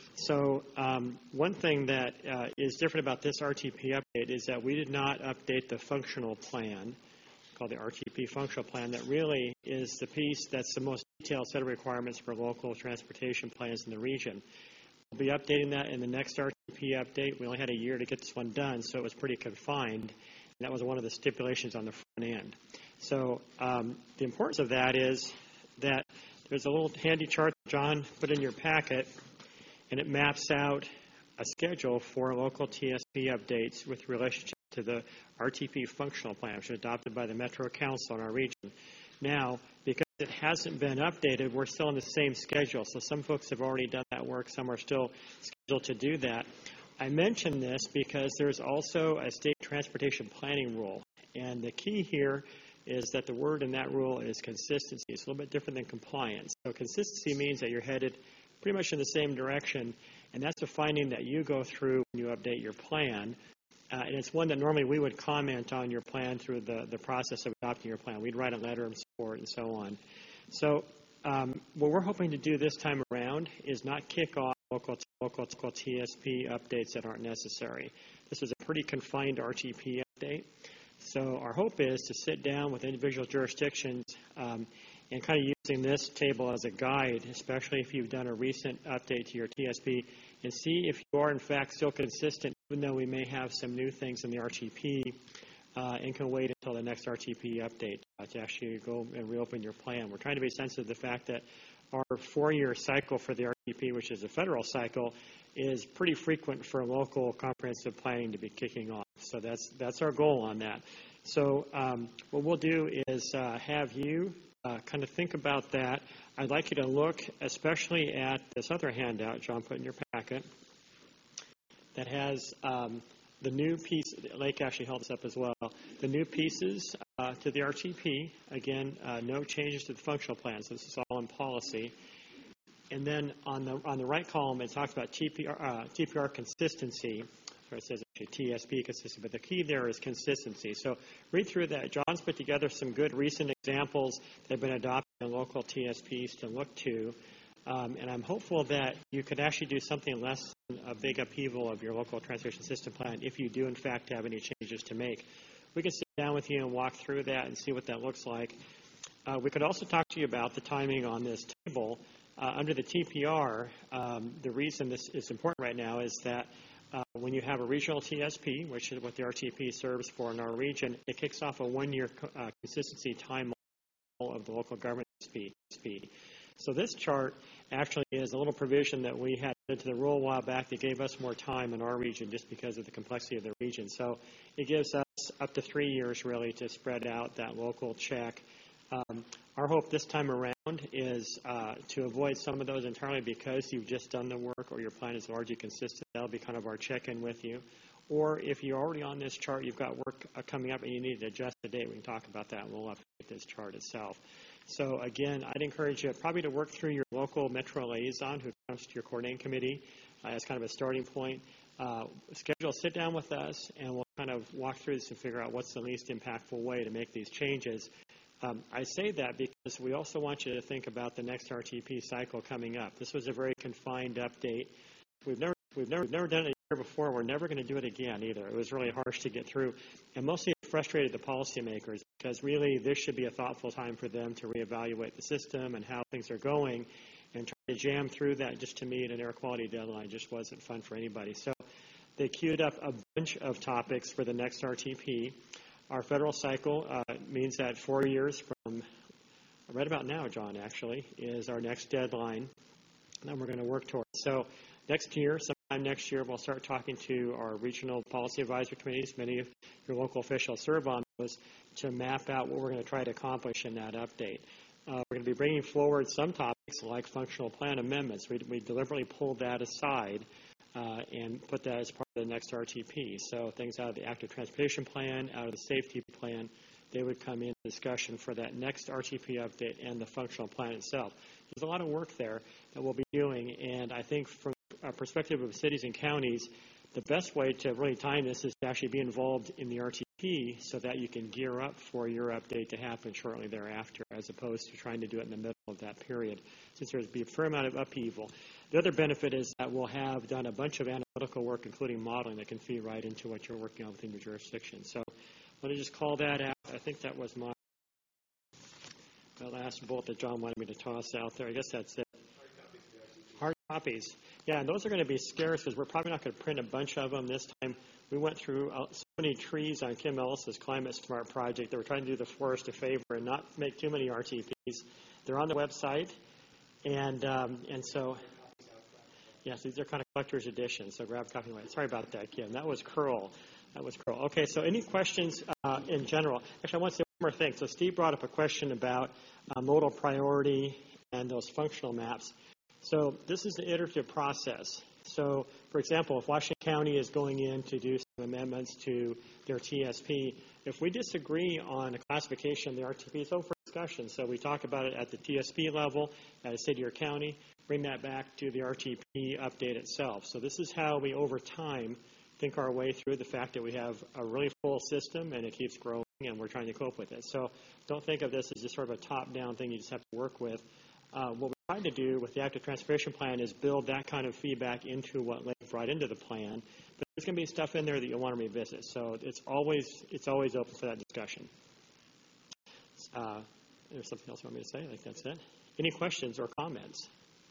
So um, one thing that uh, is different about this R T P update is that we did not update the functional plan called the R T P functional plan that really is the piece that's the most detailed set of requirements for local transportation plans in the region. We'll be updating that in the next R T P update. We only had a year to get this one done, so it was pretty confined. And that was one of the stipulations on the front end. So um, the importance of that is that there's a little handy chart that John put in your packet, and it maps out a schedule for local T S P updates with relationship to the R T P functional plan, which was adopted by the Metro Council in our region. Now, because it hasn't been updated, we're still on the same schedule. So some folks have already done that work. Some are still scheduled to do that. I mention this because there's also a state transportation planning rule. And the key here is that the word in that rule is consistency. It's a little bit different than compliance. So consistency means that you're headed pretty much in the same direction. And that's a finding that you go through when you update your plan. Uh, and it's one that normally we would comment on your plan through the, the process of adopting your plan. We'd write a letter of support and so on. So um, what we're hoping to do this time around is not kick off local, local, local T S P updates that aren't necessary. This is a pretty confined R T P update. So our hope is to sit down with individual jurisdictions um, and kind of using this table as a guide, especially if you've done a recent update to your T S P, and see if you are, in fact, still consistent, even though we may have some new things in the R T P, uh, and can wait until the next R T P update uh, to actually go and reopen your plan. We're trying to be sensitive to the fact that our four-year cycle for the R T P, which is a federal cycle, is pretty frequent for local comprehensive planning to be kicking off. So that's that's our goal on that. So um, what we'll do is uh, have you uh, kind of think about that. I'd like you to look especially at this other handout John put in your packet that has um, the new piece. Lake actually held this up as well. The new pieces uh, to the R T P. Again, uh, no changes to the functional plan. So this is all in policy. And then on the on the right column, it talks about T P R, uh, T P R consistency. Sorry, it says actually T S P consistency, but the key there is consistency. So read through that. John's put together some good recent examples that have been adopted in local T S Ps to look to. Um, and I'm hopeful that you could actually do something less than a big upheaval of your local transportation system plan if you do, in fact, have any changes to make. We can sit down with you and walk through that and see what that looks like. Uh, we could also talk to you about the timing on this table. Uh, under the T P R, um, the reason this is important right now is that uh, when you have a regional T S P, which is what the R T P serves for in our region, it kicks off a one-year co- uh, consistency timeline of the local government speed. So this chart actually is a little provision that we had into the rule a while back that gave us more time in our region just because of the complexity of the region. So it gives us up to three years really to spread out that local check. Um, our hope this time around is uh, to avoid some of those entirely because you've just done the work or your plan is largely consistent. That'll be kind of our check-in with you. Or if you're already on this chart, you've got work uh, coming up and you need to adjust the date, we can talk about that and we'll update this chart itself. So again, I'd encourage you probably to work through your local Metro liaison who comes to your coordinating committee uh, as kind of a starting point. uh, schedule a sit down with us, and we'll kind of walk through this and figure out what's the least impactful way to make these changes. Um, I say that because we also want you to think about the next R T P cycle coming up. This was a very confined update. We've never we've never we've never done it a year before. We're never going to do it again either. It was really harsh to get through, and mostly it frustrated the policymakers because really this should be a thoughtful time for them to reevaluate the system and how things are going, and trying to jam through that just to meet an air quality deadline just wasn't fun for anybody. So they queued up a bunch of topics for the next R T P. Our federal cycle uh, means that four years from right about now, John, actually, is our next deadline that we're going to work towards. So next year, sometime next year, we'll start talking to our regional policy advisory committees. Many of your local officials serve on those to map out what we're going to try to accomplish in that update. Uh, we're going to be bringing forward some topics like functional plan amendments. We, we deliberately pulled that aside Uh, and put that as part of the next R T P. So things out of the active transportation plan, out of the safety plan, they would come in discussion for that next R T P update and the functional plan itself. There's a lot of work there that we'll be doing, and I think from a perspective of cities and counties, the best way to really time this is to actually be involved in the R T P so that you can gear up for your update to happen shortly thereafter, as opposed to trying to do it in the middle of that period, since there's be a fair amount of upheaval. The other benefit is that we'll have done a bunch of analytical work, including modeling, that can feed right into what you're working on within your jurisdiction. So let me just call that out. I think that was my, my last bullet that John wanted me to toss out there. I guess that's it. Hard copies. Yeah, and those are going to be scarce because we're probably not going to print a bunch of them this time. We went through so many trees on Kim Ellis's Climate Smart project that we're trying to do the forest a favor and not make too many R T Ps. They're on the website, and um, and so, yes, these are kind of collector's editions, so grab a copy. Sorry about that, Kim. That was curl. That was curl. Okay, so any questions uh, in general? Actually, I want to say one more thing. So Steve brought up a question about uh, modal priority and those functional maps. So this is an iterative process. So, for example, if Washington County is going in to do some amendments to their T S P, if we disagree on a classification of the R T P, it's open for discussion. So we talk about it at the T S P level, at a city or county, bring that back to the R T P update itself. So this is how we, over time, think our way through the fact that we have a really full system and it keeps growing and we're trying to cope with it. So don't think of this as just sort of a top-down thing you just have to work with. Uh, what we're trying to do with the active transportation plan is build that kind of feedback into what lays right into the plan. But there's going to be stuff in there that you'll want to revisit. So it's always it's always open for that discussion. Uh, there's something else you want me to say? I think that's it. Any questions or comments?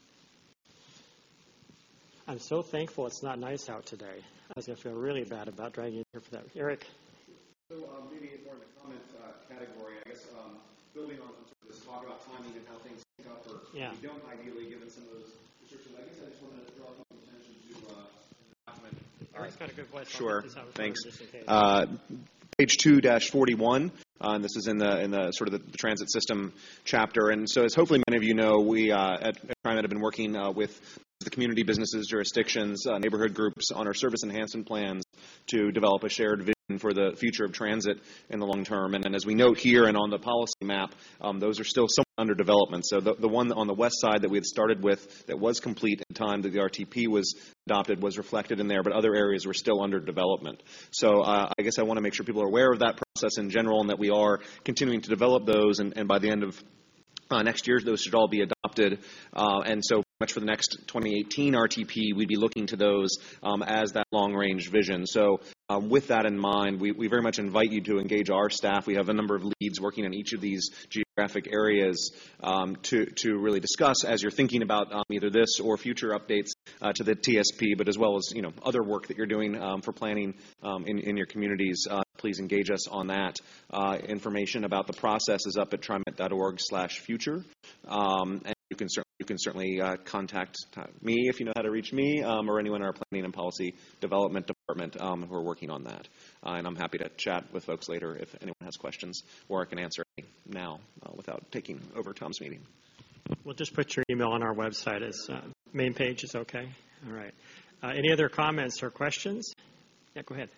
I'm so thankful it's not nice out today. I was going to feel really bad about dragging you here for that. Eric? So um, maybe more in the comment uh, category, I guess, um, building on sort of this talk about timing and how things pick up or yeah. we don't ideally, given some of those restrictions. I guess I just wanted to draw people's attention to uh, the document. Eric's got a good voice. Sure. Thanks. Uh, page two dash forty-one. Uh, and this is in the in the sort of the, the transit system chapter. And so, as hopefully many of you know, we uh, at, at TriMet have been working uh, with the community, businesses, jurisdictions, uh, neighborhood groups on our service enhancement plans to develop a shared vision for the future of transit in the long term. And, and as we note here and on the policy map, um, those are still somewhat under development. So the, the one on the west side that we had started with that was complete in time that the R T P was adopted was reflected in there, but other areas were still under development. So uh, I guess I want to make sure people are aware of that process in general and that we are continuing to develop those, and, and by the end of uh, next year, those should all be adopted. Uh, and so much for the next twenty eighteen R T P, we'd be looking to those um, as that long-range vision. So um, with that in mind, we, we very much invite you to engage our staff. We have a number of leads working in each of these geographic areas um, to, to really discuss as you're thinking about um, either this or future updates uh, to the T S P, but as well as, you know, other work that you're doing um, for planning um, in, in your communities. Uh, please engage us on that. Uh, information about the process is up at trimet.org slash future. Um, and you can certainly You can certainly uh, contact me if you know how to reach me, um, or anyone in our planning and policy development department um, who are working on that. Uh, and I'm happy to chat with folks later if anyone has questions, or I can answer any now uh, without taking over Tom's meeting. We'll just put your email on our website as uh, main page is okay. All right. Uh, any other comments or questions? Yeah, go ahead.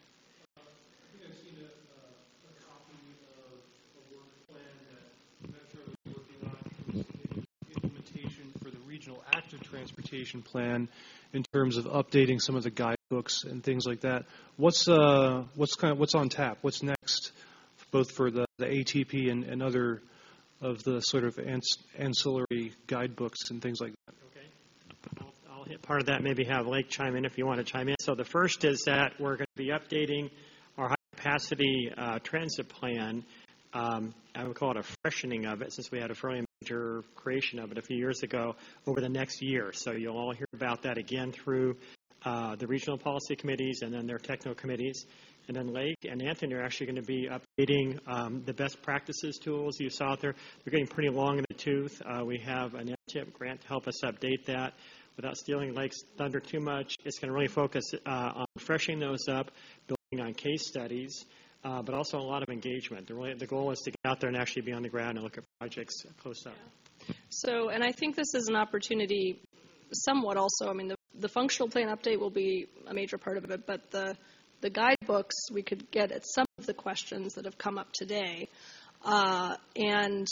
Active transportation plan in terms of updating some of the guidelines books and things like that. What's uh, what's kind of what's on tap? What's next, both for the, the A T P and, and other of the sort of ans- ancillary guidebooks and things like that? Okay. I'll, I'll hit part of that. Maybe have Lake chime in if you want to chime in. So the first is that we're going to be updating our high capacity uh, transit plan. Um, I would call it a freshening of it, since we had a fairly major creation of it a few years ago, over the next year. So you'll all hear about that again through uh, the regional policy committees and then their techno committees. And then Lake and Anthony are actually going to be updating um, the best practices tools you saw out there. They're getting pretty long in the tooth. Uh, we have an L T I P grant to help us update that. Without stealing Lake's thunder too much, it's going to really focus uh, on freshening those up, building on case studies, Uh, but also a lot of engagement. The, really, the goal is to get out there and actually be on the ground and look at projects close up. Yeah. So, and I think this is an opportunity somewhat also. I mean, the, the functional plan update will be a major part of it, but the, the guidebooks, we could get at some of the questions that have come up today. Uh, and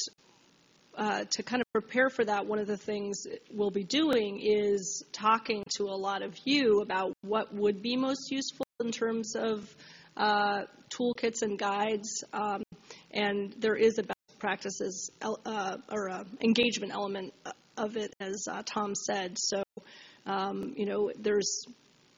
uh, to kind of prepare for that, one of the things we'll be doing is talking to a lot of you about what would be most useful in terms of Uh, toolkits and guides, um, and there is a best practices uh, or uh, engagement element of it, as uh, Tom said. So, um, you know, there's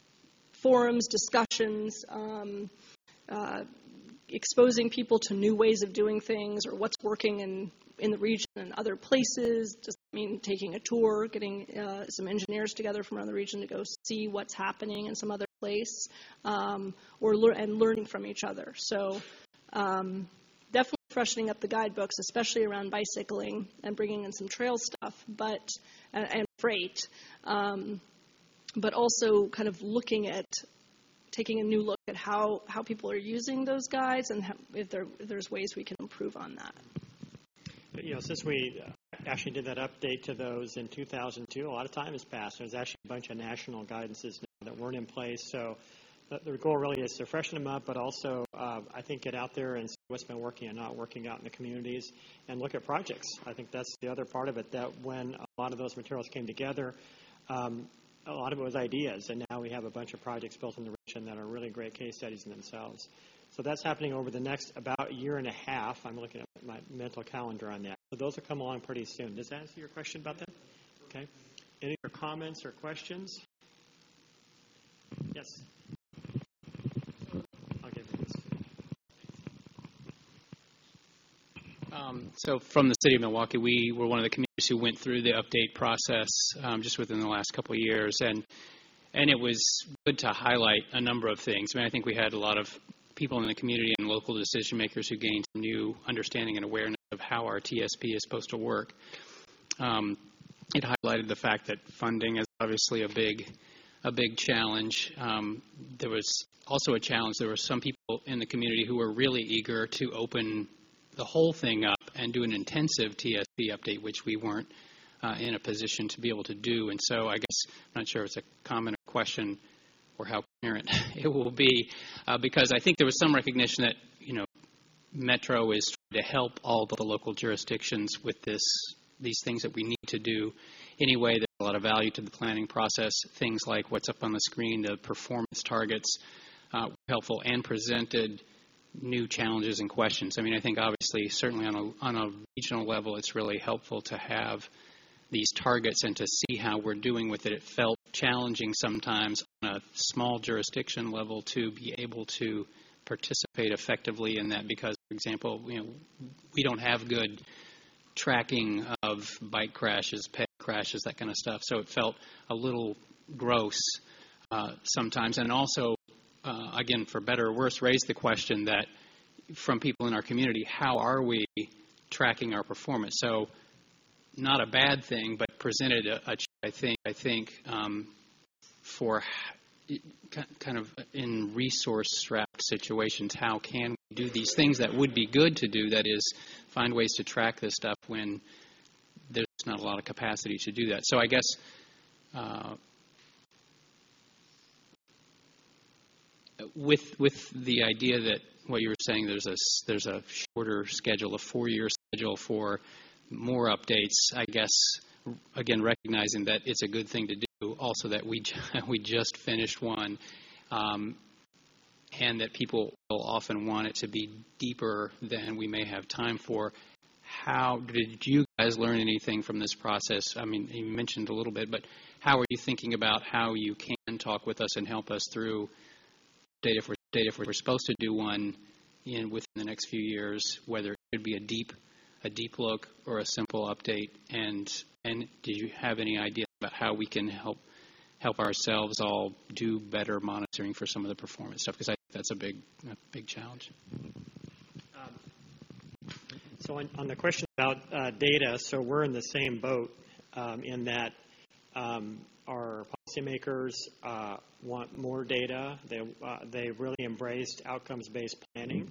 forums, discussions, um, uh, exposing people to new ways of doing things or what's working in, in the region and other places. Just I mean taking a tour, getting uh, some engineers together from around the region to go see what's happening in some other place, um, or lear- and learning from each other. So um, definitely freshening up the guidebooks, especially around bicycling and bringing in some trail stuff, but and, and freight, um, but also kind of looking at taking a new look at how, how people are using those guides and how, if, there, if there's ways we can improve on that. You know, since we actually did that update to those in two thousand two, a lot of time has passed. There's actually a bunch of national guidances now that weren't in place. So the, the goal really is to freshen them up, but also, uh, I think, get out there and see what's been working and not working out in the communities and look at projects. I think that's the other part of it, that when a lot of those materials came together, um, a lot of it was ideas, and now we have a bunch of projects built in the region that are really great case studies in themselves. So that's happening over the next about year and a half. I'm looking at my mental calendar on that. So those will come along pretty soon. Does that answer your question about that? Okay. Any other comments or questions? Yes. I'll give you this. Um, so from the city of Milwaukee, we were one of the communities who went through the update process um, just within the last couple of years. And and it was good to highlight a number of things. I mean, I think we had a lot of people in the community and local decision makers who gained some new understanding and awareness of how our T S P is supposed to work. Um, it highlighted the fact that funding is obviously a big, a big challenge. Um, there was also a challenge. There were some people in the community who were really eager to open the whole thing up and do an intensive T S P update, which we weren't uh, in a position to be able to do. And so I guess, I'm not sure if it's a comment or question or how coherent it will be, uh, because I think there was some recognition that, you know, Metro is trying to help all the local jurisdictions with this, these things that we need to do. Anyway, there's a lot of value to the planning process. Things like what's up on the screen, the performance targets, uh, were helpful and presented new challenges and questions. I mean, I think obviously, certainly on a, on a regional level, it's really helpful to have these targets and to see how we're doing with it. It felt challenging sometimes on a small jurisdiction level to be able to participate effectively in that because, for example, you know, we don't have good tracking of bike crashes, pet crashes, that kind of stuff. So it felt a little gross uh, sometimes. And also, uh, again, for better or worse, raised the question that from people in our community, how are we tracking our performance? So not a bad thing, but presented a, a I think, I think um, for kind of in resource-strapped situations, how can we do these things that would be good to do, that is, find ways to track this stuff when there's not a lot of capacity to do that. So I guess uh, with with the idea that what you were saying, there's a, there's a shorter schedule, a four-year schedule for more updates, I guess, again, recognizing that it's a good thing to do, also that we we just finished one, um, and that people will often want it to be deeper than we may have time for. How did you guys learn anything from this process? I mean, you mentioned a little bit, but how are you thinking about how you can talk with us and help us through data if we're, data if we're supposed to do one in within the next few years, whether it could be a deep a deep look or a simple update? And and do you have any idea about how we can help help ourselves all do better monitoring for some of the performance stuff? Because I think that's a big a big challenge. Um, so on, on the question about uh, data, so we're in the same boat um, in that um, our policymakers uh, want more data. They uh, they really embraced outcomes-based planning.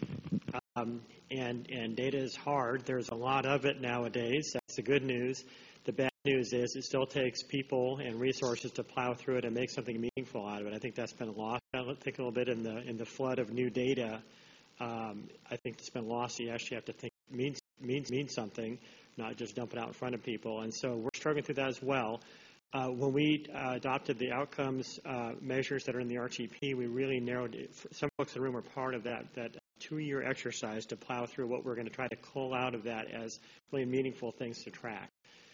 Um, and, and data is hard. There's a lot of it nowadays. That's the good news. The bad news is it still takes people and resources to plow through it and make something meaningful out of it. I think that's been lost. I think a little bit in the in the flood of new data. Um, I think it's been lost. You actually have to think it means means means something, not just dump it out in front of people. And so we're struggling through that as well. Uh, when we uh, adopted the outcomes uh, measures that are in the R T P, we really narrowed it. Some folks in the room are part of that that two-year exercise to plow through what we're going to try to cull out of that as really meaningful things to track.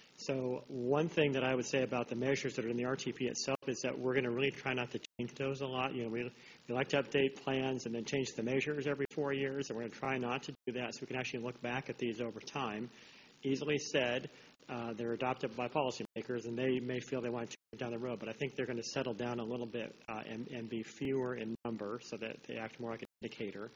So one thing that I would say about the measures that are in the R T P itself is that we're going to really try not to change those a lot. You know, we, we like to update plans and then change the measures every four years, and we're going to try not to do that so we can actually look back at these over time. Easily said. Uh, they're adopted by policymakers, and they may feel they want to change down the road, but I think they're going to settle down a little bit uh, and, and be fewer in number so that they act more like an indicator.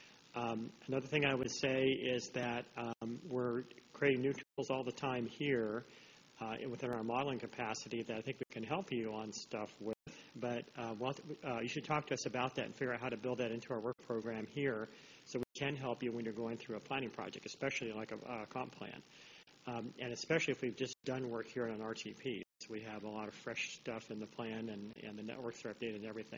Um, another thing I would say is that um, we're creating new tools all the time here uh, within our modeling capacity that I think we can help you on stuff with, but uh, well, uh, you should talk to us about that and figure out how to build that into our work program here so we can help you when you're going through a planning project, especially like a, a comp plan. Um, and especially if we've just done work here on an R T P. So we have a lot of fresh stuff in the plan, and, and the networks are updated and everything.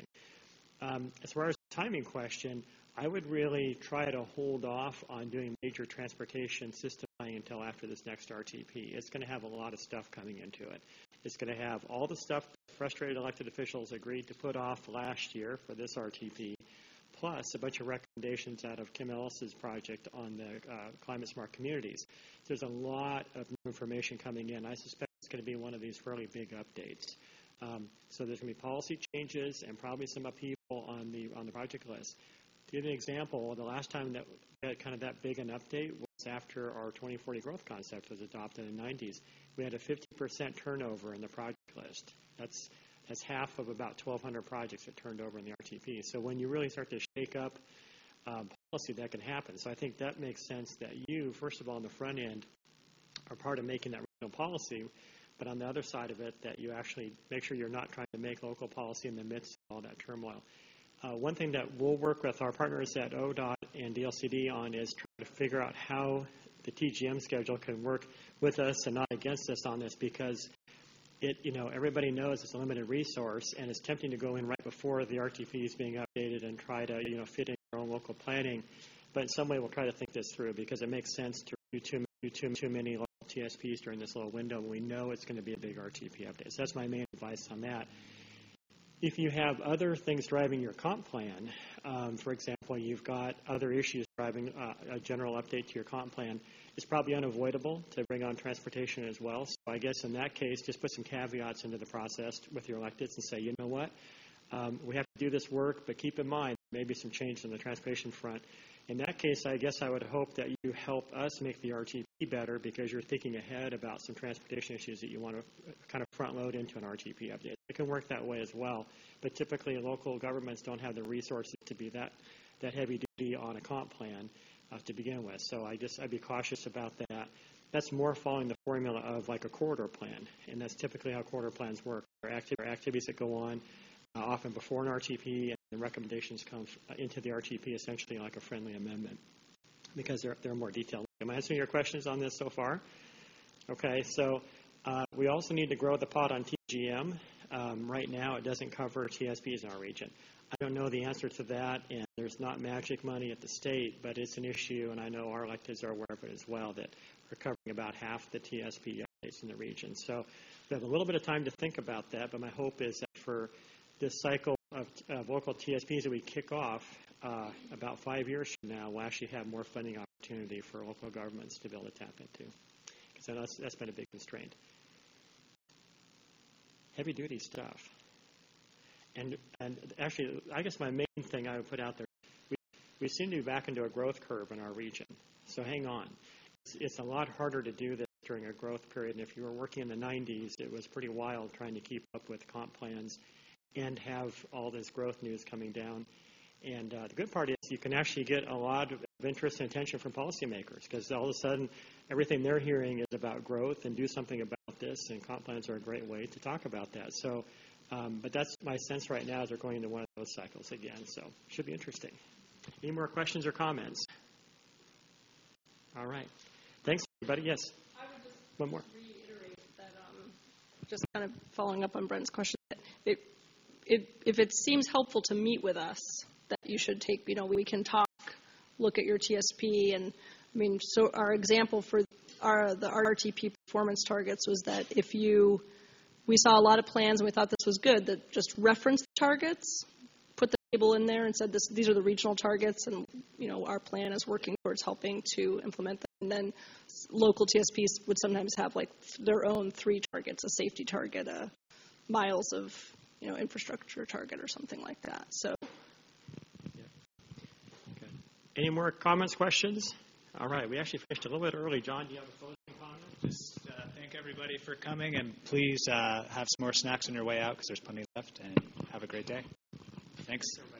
Um, as far as the timing question, I would really try to hold off on doing major transportation system planning until after this next R T P. It's going to have a lot of stuff coming into it. It's going to have all the stuff that frustrated elected officials agreed to put off last year for this R T P, plus a bunch of recommendations out of Kim Ellis's project on the uh, climate smart communities. There's a lot of new information coming in. I suspect it's going to be one of these fairly big updates. Um, so there's going to be policy changes and probably some upheaval on the on the project list. To give you an example, the last time that we had kind of that big an update was after our twenty forty growth concept was adopted in the nineties. We had a fifty percent turnover in the project list. That's That's half of about twelve hundred projects that turned over in the R T P. So when you really start to shake up um, policy, that can happen. So I think that makes sense that you, first of all, on the front end, are part of making that regional policy, but on the other side of it, that you actually make sure you're not trying to make local policy in the midst of all that turmoil. Uh, one thing that we'll work with our partners at O D O T and D L C D on is trying to figure out how the T G M schedule can work with us and not against us on this, because It, you know, everybody knows it's a limited resource, and it's tempting to go in right before the R T P is being updated and try to, you know, fit in your own local planning. But in some way, we'll try to think this through, because it makes sense to do too, do too, too many local T S Ps during this little window when we know it's going to be a big R T P update. So that's my main advice on that. If you have other things driving your comp plan, um, for example, you've got other issues driving uh, a general update to your comp plan, it's probably unavoidable to bring on transportation as well. So I guess in that case, just put some caveats into the process with your electeds and say, you know what, um, we have to do this work, but keep in mind maybe some change on the transportation front. In that case, I guess I would hope that you help us make the R T P better, because you're thinking ahead about some transportation issues that you want to kind of front load into an R T P update. It can work that way as well, but typically local governments don't have the resources to be that, that heavy duty on a comp plan uh, to begin with. So I just, I'd be cautious about that. That's more following the formula of like a corridor plan, and that's typically how corridor plans work. There are activ- activities that go on uh, often before an R T P, and the recommendations come into the R T P essentially like a friendly amendment, because they're, they're more detailed. Am I answering your questions on this so far? Okay, so uh, we also need to grow the pot on T G M. Um, right now, it doesn't cover T S Ps in our region. I don't know the answer to that, and there's not magic money at the state, but it's an issue, and I know our electeds are aware of it as well, that we're covering about half the T S P updates in the region. So we have a little bit of time to think about that, but my hope is that for this cycle of, of local T S Ps that we kick off uh, about five years from now, we'll actually have more funding opportunity for local governments to be able to tap into. So that's, that's been a big constraint. Heavy-duty stuff. And, and actually, I guess my main thing I would put out there, we, we seem to be back into a growth curve in our region. So hang on. It's, it's a lot harder to do this during a growth period. And if you were working in the nineties, it was pretty wild trying to keep up with comp plans and have all this growth news coming down. And uh, the good part is you can actually get a lot of interest and attention from policymakers, because all of a sudden everything they're hearing is about growth and do something about this, and comp plans are a great way to talk about that. So, um, but that's my sense right now, is we're going into one of those cycles again. So it should be interesting. Any more questions or comments? All right. Thanks, everybody. Yes? I would just one more. reiterate that, um, just kind of following up on Brent's question, that it, it, if it seems helpful to meet with us, that you should take, you know, we can talk, look at your T S P, and I mean, so our example for our the R T P performance targets was that if you, we saw a lot of plans and we thought this was good, that just referenced the targets, put the table in there and said this, these are the regional targets, and, you know, our plan is working towards helping to implement them. And then local T S Ps would sometimes have like their own three targets, a safety target, a miles of, you know, infrastructure target or something like that. So. Any more comments, questions? All right, we actually finished a little bit early. John, do you have a closing comment? Just uh, thank everybody for coming, and please uh, have some more snacks on your way out, because there's plenty left, and have a great day. Thanks. Thanks, everybody.